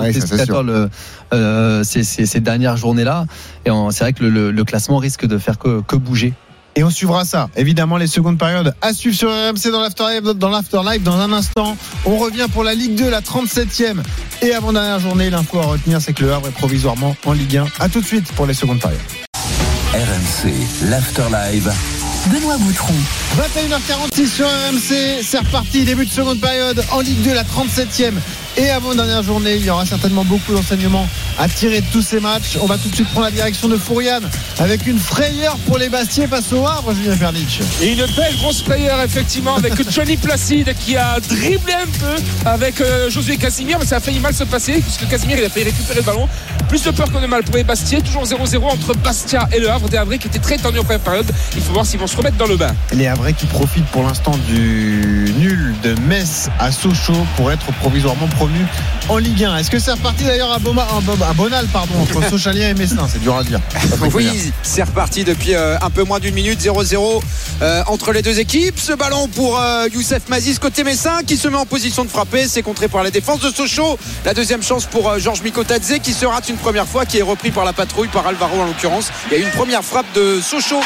ces dernières journées-là. Et c'est vrai que le classement risque de faire que bouger. Et on suivra ça, évidemment, les secondes périodes à suivre sur RMC dans l'Afterlife. Dans un instant, on revient pour la Ligue 2, la 37e et avant-dernière journée. L'info à retenir, c'est que le Havre est provisoirement en Ligue 1. À tout de suite pour les secondes périodes. RMC, l'Afterlife. Benoît Boutron. 21h46 sur RMC, c'est reparti, début de seconde période en Ligue 2, la 37e et avant-dernière journée. Il y aura certainement beaucoup d'enseignements à tirer de tous ces matchs. On va tout de suite prendre la direction de Fouriane avec une frayeur pour les Bastiais face au Havre, Julien Perlich. Et une belle grosse frayeur effectivement avec Johnny Placide qui a dribblé un peu avec Josué Casimir, mais ça a failli mal se passer puisque Casimir il a failli récupérer le ballon. Plus de peur que de mal pour les Bastiais, toujours 0-0 entre Bastia et le Havre, des Havrais qui étaient très tendus en première période. Il faut voir s'ils vont se remettre dans le bain. Les Havrais qui profitent pour l'instant du nul de Metz à Sochaux pour être provisoirement promus en Ligue 1. Est-ce que c'est reparti d'ailleurs à Bonal, entre Sochaliens et Messin? C'est dur à dire. Oui, c'est reparti depuis un peu moins d'une minute, 0-0 entre les deux équipes. Ce ballon pour Youssef Mazis côté Messin qui se met en position de frapper. C'est contré par la défense de Sochaux. La deuxième chance pour Georges Mikotadze qui se rate une première fois, qui est repris par la patrouille, par Alvaro en l'occurrence. Il y a une première frappe de Sochaux.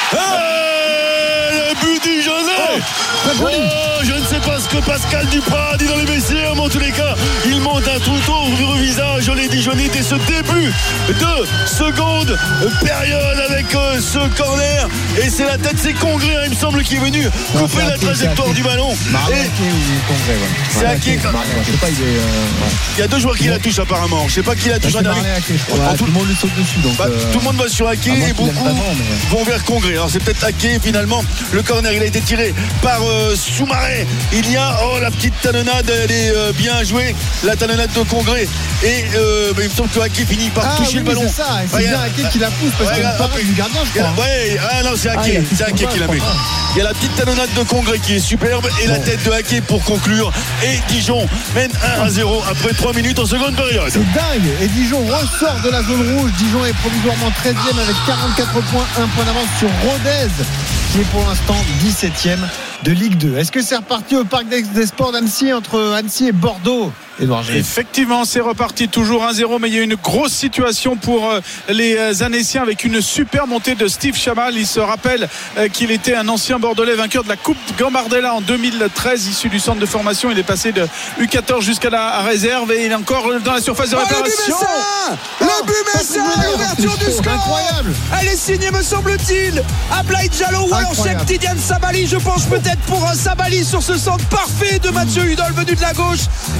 Le but Dijonais. Je ne sais pas ce que Pascal Duprat dit dans les vestiaires, mais en tous les cas, il monte un tout autre visage les Dijonais dès ce début de seconde période avec ce corner. Et c'est la tête, c'est Congré, il me semble, qui est venu couper la trajectoire du ballon. C'est Haké. Il y a deux joueurs qui la touchent apparemment. Je ne sais pas qui la touche. Tout le monde lui saute dessus. Tout le monde va sur Haké et beaucoup vont vers Congré. Alors c'est peut-être Haké finalement. Le corner, il a été tiré par Soumaré. Il y a la petite talonnade, elle est bien jouée, la talonnade de Congré. Et il me semble que Haké finit par toucher le ballon. C'est ça, c'est bien Haké qui la pousse parce qu'il y a une parade du gardien, je crois. Non, c'est Haké qui la met. Il y a la petite talonnade de Congré qui est superbe et la tête de Haké pour conclure. Et Dijon mène 1-0 après 3 minutes en seconde période. C'est dingue. Et Dijon ressort de la zone rouge. Dijon est provisoirement 13e avec 44 points, 1 point d'avance sur Rodez qui est pour l'instant 17e de Ligue 2. Est-ce que c'est reparti au Parc des Sports d'Annecy entre Annecy et Bordeaux? Effectivement, c'est reparti toujours 1-0, mais il y a une grosse situation pour les Annéciens avec une super montée de Steve Chamal. Il se rappelle qu'il était un ancien Bordelais vainqueur de la Coupe Gambardella en 2013, issu du centre de formation. Il est passé de U14 jusqu'à la réserve et il est encore dans la surface de réparation. Le but Messin, l'ouverture du score. Incroyable. Elle est signée, me semble-t-il, à Blaïd Jallo ou alors chez Tidiane Sabali. Je pense peut-être pour Sabali sur ce centre parfait de Mathieu Hudol venu de la gauche. Et le FC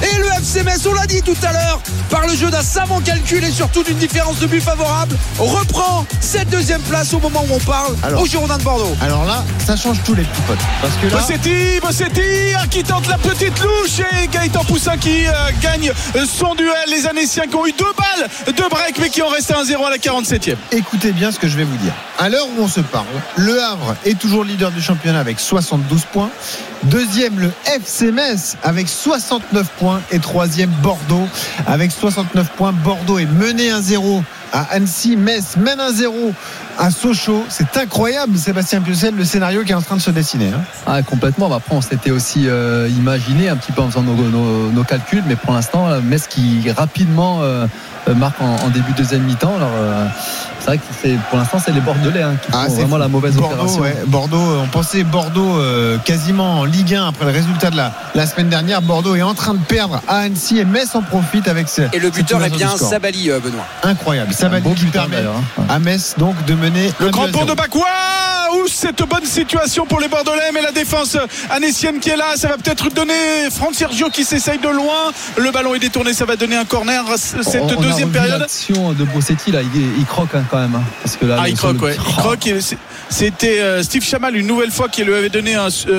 FC Metz, on l'a dit tout à l'heure, par le jeu d'un savant calcul et surtout d'une différence de but favorable, reprend cette deuxième place au moment où on parle aux Girondins de Bordeaux. Alors là, ça change tout les petits potes. Parce que là, Bossetti qui tente la petite louche et Gaëtan Poussin qui gagne son duel. Les Annéciens qui ont eu 2 balles de break mais qui ont resté 1-0 à la 47e. Écoutez bien ce que je vais vous dire. À l'heure où on se parle, le Havre est toujours leader du championnat avec 72 points. Deuxième, le FC Metz avec 69 points. Et troisième, Bordeaux avec 69 points. Bordeaux est mené 1-0 à Annecy. Metz mène 1-0 à Sochaux. C'est incroyable, Sébastien Piocel, le scénario qui est en train de se dessiner. Complètement. Après, on s'était aussi imaginé un petit peu en faisant nos calculs, mais pour l'instant, Metz qui rapidement marque en début de deuxième mi-temps. Alors, c'est vrai que pour l'instant, c'est les Bordelais qui font vraiment la mauvaise opération. Bordeaux, on pensait Bordeaux quasiment en Ligue 1 après le résultat de la semaine dernière. Bordeaux est en train de perdre à Annecy et Metz en profite avec et le buteur est bien Sabali, Benoît. Incroyable. Sabali qui permet à Metz donc de mener le grand pont de Bakwa. Cette bonne situation pour les Bordelais, mais la défense annécienne qui est là, ça va peut-être donner Franck Sergio qui s'essaye de loin. Le ballon est détourné, ça va donner un corner. Cette deuxième période. L'action de Bossetti là, il croque quand même. Parce que là, il croque, ouais. Il croque. C'était Steve Chamal une nouvelle fois qui lui avait donné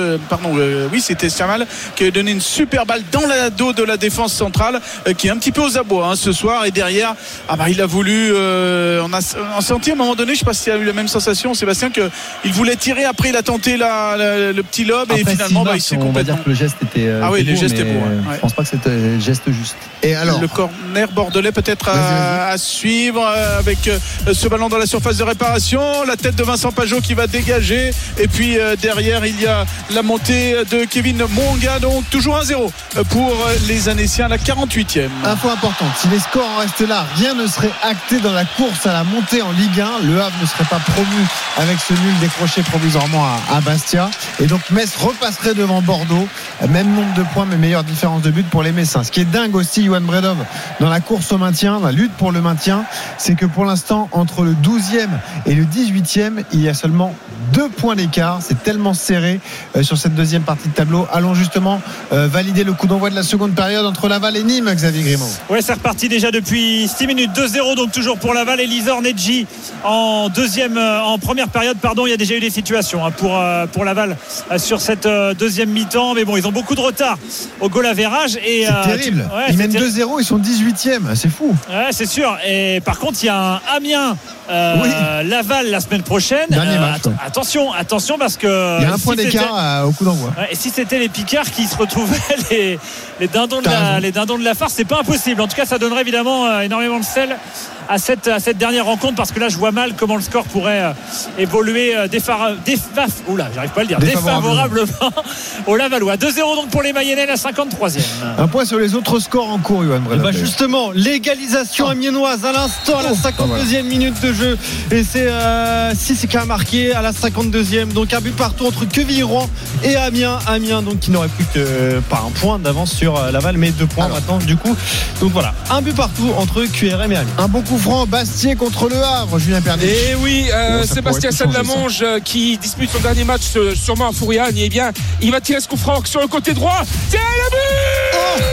c'était Chamal qui avait donné une super balle dans la dos de la défense centrale qui est un petit peu aux abois ce soir. Et derrière, il a voulu. On a senti à un moment donné, je ne sais pas s'il a eu la même sensation, Sébastien, qu'il voulait tirer. Après, il a tenté le petit lob et finalement, il s'est complètement. On va dire que le geste était. Le geste est beau. Je ne pense pas que c'était le geste juste. Et alors, le corner bordelais peut-être à suivre avec ce ballon dans la surface de réparation, la tête de Vincent Pajot qui va dégager et puis derrière il y a la montée de Kevin Monga, donc toujours 1-0 pour les Annéciens à la 48e. Info importante, si les scores en restent là, rien ne serait acté dans la course à la montée en Ligue 1. Le Havre ne serait pas promu avec ce nul décroché provisoirement à Bastia et donc Metz repasserait devant Bordeaux, même nombre de points mais meilleure différence de but pour les Messins. Ce qui est dingue aussi, Johan Bredov, dans la course au maintien, la lutte pour le maintien, c'est que pour l'instant entre le 12e et le 18e il y a seulement 2 points d'écart. C'est tellement serré sur cette deuxième partie de tableau. Allons justement valider le coup d'envoi de la seconde période entre Laval et Nîmes, Xavier Grimaud. Ouais, c'est reparti déjà depuis 6 minutes. 2-0 donc toujours pour Laval. et Lisor Nedji en première période, il y a déjà eu des situations pour Laval sur cette deuxième mi-temps, mais bon, ils ont beaucoup de retard au goal average et c'est terrible. Ils mènent 2-0, ils sont 18e, c'est fou. Ouais, c'est sûr. Et par contre, il y a un Amiens Laval la semaine prochaine. Attention parce que il y a un point d'écart au coup d'envoi. Et si c'était les Picards qui se retrouvaient les dindons de la farce, c'est pas impossible. En tout cas, ça donnerait évidemment énormément de sel à cette dernière rencontre, parce que là je vois mal comment le score pourrait évoluer défavorablement au Lavallois. 2-0 donc pour les Mayennais, la 53e. Un point sur les autres scores en cours, Johan Bredov. Justement, l'égalisation amiénoise à l'instant, à la 52e minute de jeu, et c'est Sissi qui a marqué à la 52e, donc un but partout entre Quevilly-Rouen et Amiens donc qui n'aurait plus que pas un point d'avance sur Laval, mais 2 points maintenant du coup. Donc voilà, un but partout entre QRM et Amiens. Un bon coup franc, Bastier contre le Havre, Julien Pernet. Et oui, Sébastien Sallamonge qui dispute son dernier match sûrement à Fouriane, et bien il va tirer ce coup franc sur le côté droit. C'est le but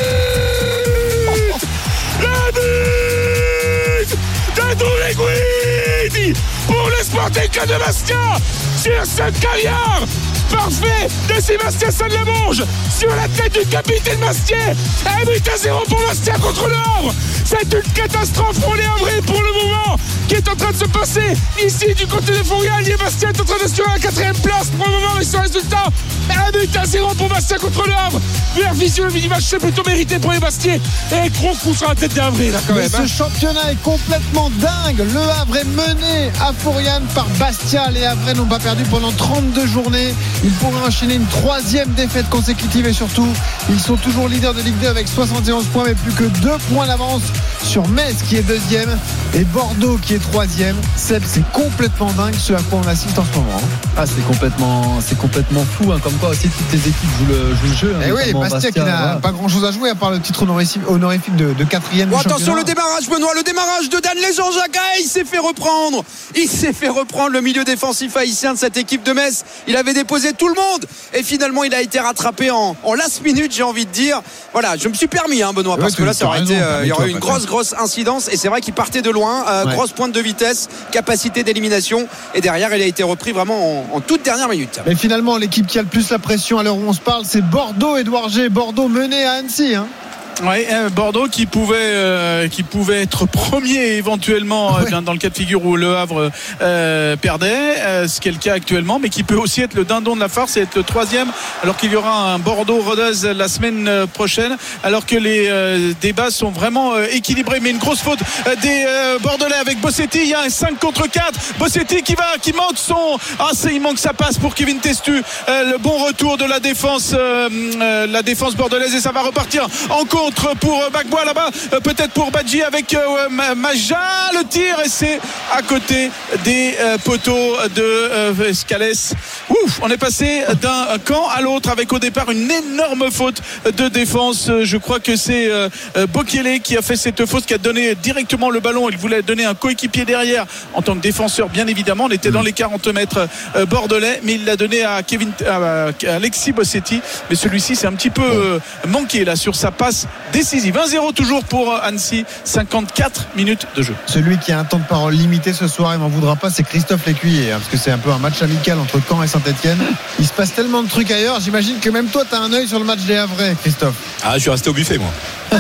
de Guidi pour le Sporting Club de Bastia sur cette carrière parfait de Sébastien Sallamonge sur la tête du capitaine Bastier. Un but à 0 pour Bastia contre le Havre. C'est une catastrophe pour les Havrais pour le moment qui est en train de se passer ici du côté de Fouriane. Et Bastia est en train d'assurer la 4e place pour le moment avec son résultat. Un but à 0 pour Bastia contre le Havre. Vision, le mini-match, c'est plutôt mérité pour les Bastiais. Et gros coup sur la tête des Havrais là quand même. Ce championnat est complètement dingue. Le Havre est mené à Fouriane par Bastia. Les Havrais n'ont pas perdu pendant 32 journées. Ils pourraient enchaîner une 3e défaite consécutive et surtout, ils sont toujours leaders de Ligue 2 avec 71 points, mais plus que 2 points d'avance sur Metz qui est 2e et Bordeaux qui est 3e. Seb, c'est complètement dingue ce à quoi on assiste en ce moment. C'est complètement fou, comme quoi aussi toutes les équipes jouent le jeu. Et oui, Bastia qui n'a pas grand chose à jouer à part le titre honorifique de 4e. Attention, le démarrage, Benoît, le démarrage de Dan Léjean-Jacques. Il s'est fait reprendre. Il s'est fait reprendre le milieu défensif haïtien de cette équipe de Metz. Il avait déposé tout le monde et finalement il a été rattrapé en last minute, j'ai envie de dire. Voilà, je me suis permis, Benoît, parce que là ça aurait été, il y aurait eu une grosse incidence et c'est vrai qu'il partait de loin, grosse pointe de vitesse, capacité d'élimination et derrière il a été repris vraiment en toute dernière minute. Mais finalement l'équipe qui a le plus la pression à l'heure où on se parle, c'est Bordeaux, Édouard G. Bordeaux mené à Annecy. Oui, Bordeaux qui pouvait être premier éventuellement dans le cas de figure où Le Havre perdait, ce qui est le cas actuellement, mais qui peut aussi être le dindon de la farce et être le 3e, alors qu'il y aura un Bordeaux-Rodez la semaine prochaine, alors que les débats sont vraiment équilibrés. Mais une grosse faute des Bordelais avec Bossetti. Il y a un 5 contre 4. Bossetti qui manque il manque sa passe pour Kevin Testu. Le bon retour de la défense bordelaise et ça va repartir en contre pour Bagbois là-bas, peut-être pour Badji avec Maja, le tir et c'est à côté des poteaux de Scalès. On est passé d'un camp à l'autre avec au départ une énorme faute de défense. Je crois que c'est Bokele qui a fait cette faute, qui a donné directement le ballon. Il voulait donner un coéquipier derrière en tant que défenseur, bien évidemment. On était dans les 40 mètres bordelais, mais il l'a donné à Alexis Bossetti, mais celui-ci c'est un petit peu manqué là sur sa passe décisive. 1-0 toujours pour Annecy, 54 minutes de jeu. Celui qui a un temps de parole limité ce soir, il m'en voudra pas, c'est Christophe Lécuyer, parce que c'est un peu un match amical entre Caen et Saint-Etienne. Il se passe tellement de trucs ailleurs, j'imagine que même toi tu as un œil sur le match des Havrais, Christophe. Je suis resté au buffet moi.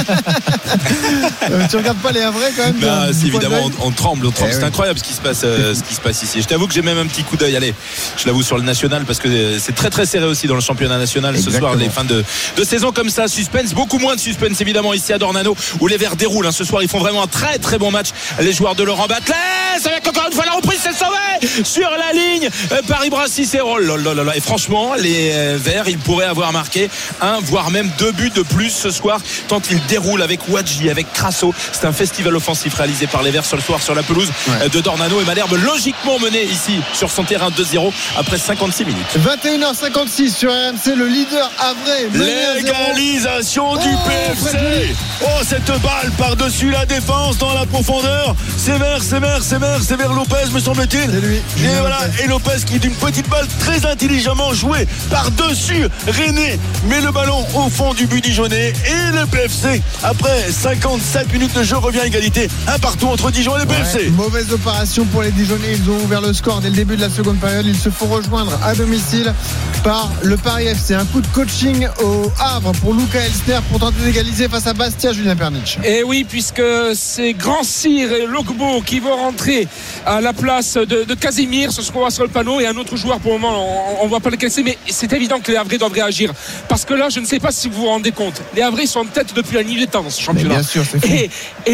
Tu regardes pas les Havrais quand même? Évidemment on tremble. C'est incroyable ce qui se passe ici. Je t'avoue que j'ai même un petit coup d'œil, allez, je l'avoue, sur le national, parce que c'est très très serré aussi dans le championnat national. Exactement. Ce soir, les fins de saison comme ça, suspense, beaucoup moins de suspense évidemment ici à Dornano où les Verts déroulent. Ce soir ils font vraiment un très très bon match, les joueurs de Laurent Batles, avec encore une fois la reprise, c'est sauvé sur la ligne Paris-Brassis. Et franchement les Verts, ils pourraient avoir marqué un voire même 2 buts de plus ce soir tant ils déroulent avec Wadji, avec Crasso. C'est un festival offensif réalisé par les Verts ce soir sur la pelouse de Dornano, et Malherbe logiquement mené ici sur son terrain 2-0 après 56 minutes. 21h56 sur RMC, le leader Havrais. L'égalisation du PFC. Cette balle par-dessus la défense dans la profondeur. C'est vers Lopez, me semble-t-il. C'est lui. Et Lopez qui d'une petite balle très intelligemment jouée par-dessus René met le ballon au fond du but dijonnais et le PFC après 57 minutes de jeu revient à égalité, un partout entre Dijon et le PFC. Mauvaise opération pour les Dijonnais, ils ont ouvert le score dès le début de la seconde période. Ils se font rejoindre à domicile par le Paris FC. Un coup de coaching au Havre pour Luca Elsner pour tenter d'égaliser face à Bastia, Julien Pernich. Et oui, puisque c'est Grand Cyr et Logbo qui vont rentrer à la place de Casimir, ce qu'on voit sur le panneau, et un autre joueur pour le moment, on ne voit pas lequel c'est, mais c'est évident que les Havrais doivent réagir, parce que là, je ne sais pas si vous vous rendez compte, les Havrais sont en tête depuis la nuit des temps dans ce championnat. Bien sûr, c'est fou.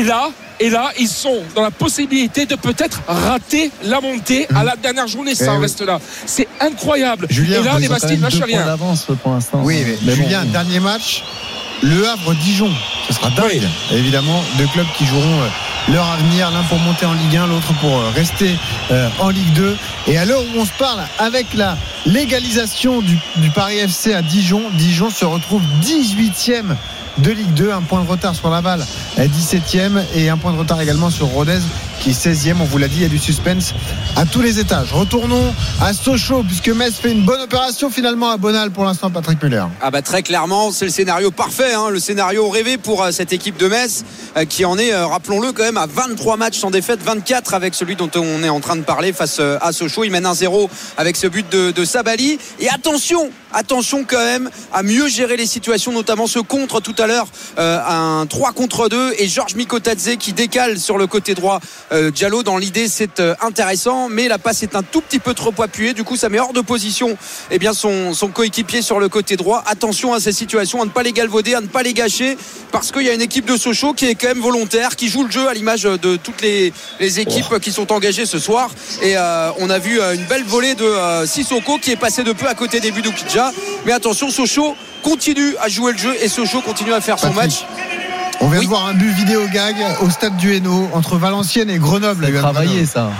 Et là, ils sont dans la possibilité de peut-être rater la montée à la dernière journée. Ça reste là. C'est incroyable. Julien, et là, les Bastis ne lâchent rien. D'avance pour l'instant. Oui, mais Julien, dernier match, Le Havre-Dijon. Ce sera dingue. Évidemment, 2 clubs qui joueront leur avenir, l'un pour monter en Ligue 1, l'autre pour rester en Ligue 2. Et à l'heure où on se parle, avec la légalisation du Paris FC à Dijon se retrouve 18e de Ligue 2, un point de retard sur Laval, 17e, et un point de retard également sur Rodez qui est 16e. On vous l'a dit, il y a du suspense à tous les étages. Retournons à Sochaux, puisque Metz fait une bonne opération finalement à Bonal pour l'instant, Patrick Muller. Très clairement, c'est le scénario parfait, le scénario rêvé pour cette équipe de Metz qui en est, rappelons-le, quand même à 23 matchs sans défaite, 24 avec celui dont on est en train de parler face à Sochaux. Il mène 1-0 avec ce but de Sabali. Et attention quand même à mieux gérer les situations, notamment ce contre tout à l'heure, un 3 contre 2 et Georges Mikotadze qui décale sur le côté droit. Diallo, dans l'idée, c'est intéressant, mais la passe est un tout petit peu trop appuyée, du coup ça met hors de position son coéquipier sur le côté droit. Attention à ces situations, à ne pas les galvauder, à ne pas les gâcher, parce qu'il y a une équipe de Sochaux qui est quand même volontaire, qui joue le jeu à l'image de toutes les équipes qui sont engagées ce soir. Et on a vu une belle volée de Sissoko qui est passé de peu à côté des buts d'Oukidja. Mais attention, Sochaux continue à jouer le jeu et Sochaux continue à faire son match. On vient de voir un but vidéo gag au stade du Hainaut entre Valenciennes et Grenoble. C'est travaillé ça.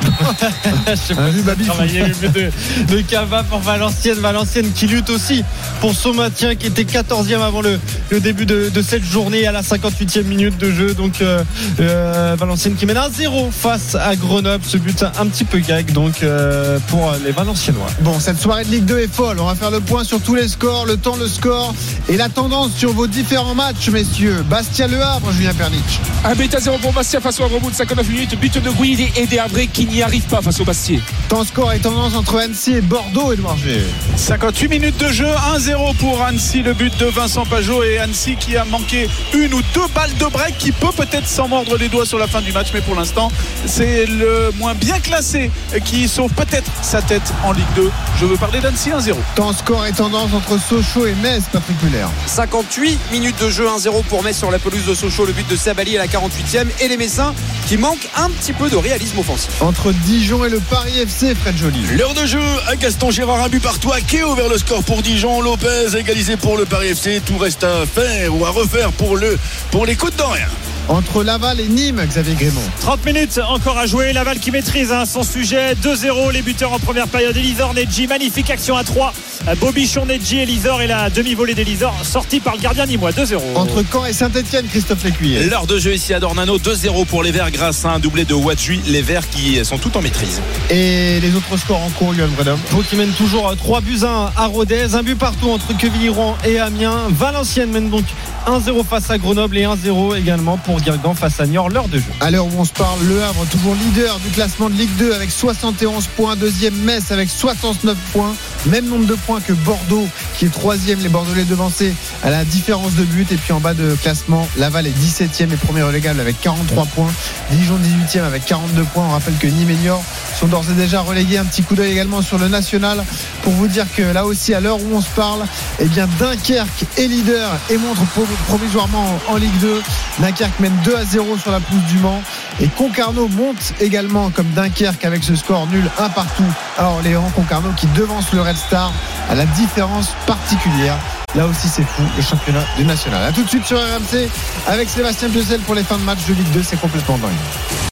Je sais pas si Babi travaillé le but de Cava pour Valenciennes qui lutte aussi pour son maintien, qui était 14e avant le début de cette journée à la 58e minute de jeu. Donc Valenciennes qui mène 1-0 face à Grenoble. Ce but un petit peu gag donc pour les Valenciennois. Bon, cette soirée de Ligue 2 est folle. On va faire le point sur tous les scores, le temps, le score et la tendance sur vos différents matchs, messieurs. Bastia-Le Havre, Julien Pernitch. Un but à 0 pour Bastia face au Havre au bout de 59 minutes. But de Gouy et des Havrais qui n'y arrivent pas face au Bastia. Temps, score et tendance entre Annecy et Bordeaux, Edouard G. 58 minutes de jeu, 1-0 pour Annecy, le but de Vincent Pajot, et Annecy qui a manqué une ou deux balles de break, qui peut-être s'en mordre les doigts sur la fin du match, mais pour l'instant c'est le moins bien classé qui sauve peut-être sa tête en Ligue 2. Je veux parler d'Annecy. 1-0. Temps, score et tendance entre Sochaux et Metz, Patrick Muller. 58 minutes de jeu, 1-0 pour Metz sur la pelouse de Sochaux, le but de Sabali à la 48e, et les Messins qui manquent un petit peu de réalisme offensif. Entre Dijon et le Paris FC, Fred Joly. L'heure de jeu à Gaston Gérard, un but partout à Kéo vers le score pour Dijon. Lopez égalisé pour le Paris FC. Tout reste à faire ou à refaire pour les Côtes d'Or. Entre Laval et Nîmes, Xavier Grémont. 30 minutes encore à jouer. Laval qui maîtrise son sujet. 2-0 les buteurs en première période. Elisor, Nedji, magnifique action à 3. Bobichon, Nedji, Elisor, et la demi-volée d'Elisor sortie par le gardien nîmois. 2-0. Entre Caen et Saint-Etienne, Christophe Lécuyer. L'heure de jeu ici à Dornano, 2-0 pour les Verts grâce à un doublé de Wadji. Les Verts qui sont tout en maîtrise. Et les autres scores en cours, Yoann Bredom. Pau qui mène toujours 3-1 à Rodez. Un but partout entre Quevilly-Rouen et Amiens. Valenciennes mène donc 1-0 face à Grenoble et 1-0 également pour Guingamp face à Niort. L'heure de jeu. À l'heure où on se parle, Le Havre toujours leader du classement de Ligue 2 avec 71 points. Deuxième Metz avec 69 points. Même nombre de points que Bordeaux qui est troisième. Les Bordelais devancés à la différence de but. Et puis en bas de classement, Laval est 17e et premier relégable avec 43 points. Dijon 18e avec 42 points. On rappelle que Nîmes et Niort sont d'ores et déjà relégués. Un petit coup d'œil également sur le national pour vous dire que là aussi, à l'heure où on se parle, eh bien Dunkerque est leader et montre provisoirement en Ligue 2. Dunkerque mène 2-0 sur la pelouse du Mans, et Concarneau monte également comme Dunkerque avec ce score nul 1 partout à Orléans. Concarneau qui devance le Red Star à la différence particulière. Là aussi c'est fou, le championnat du national. A tout de suite sur RMC avec Sébastien Piocel pour les fins de match de Ligue 2. C'est complètement dingue.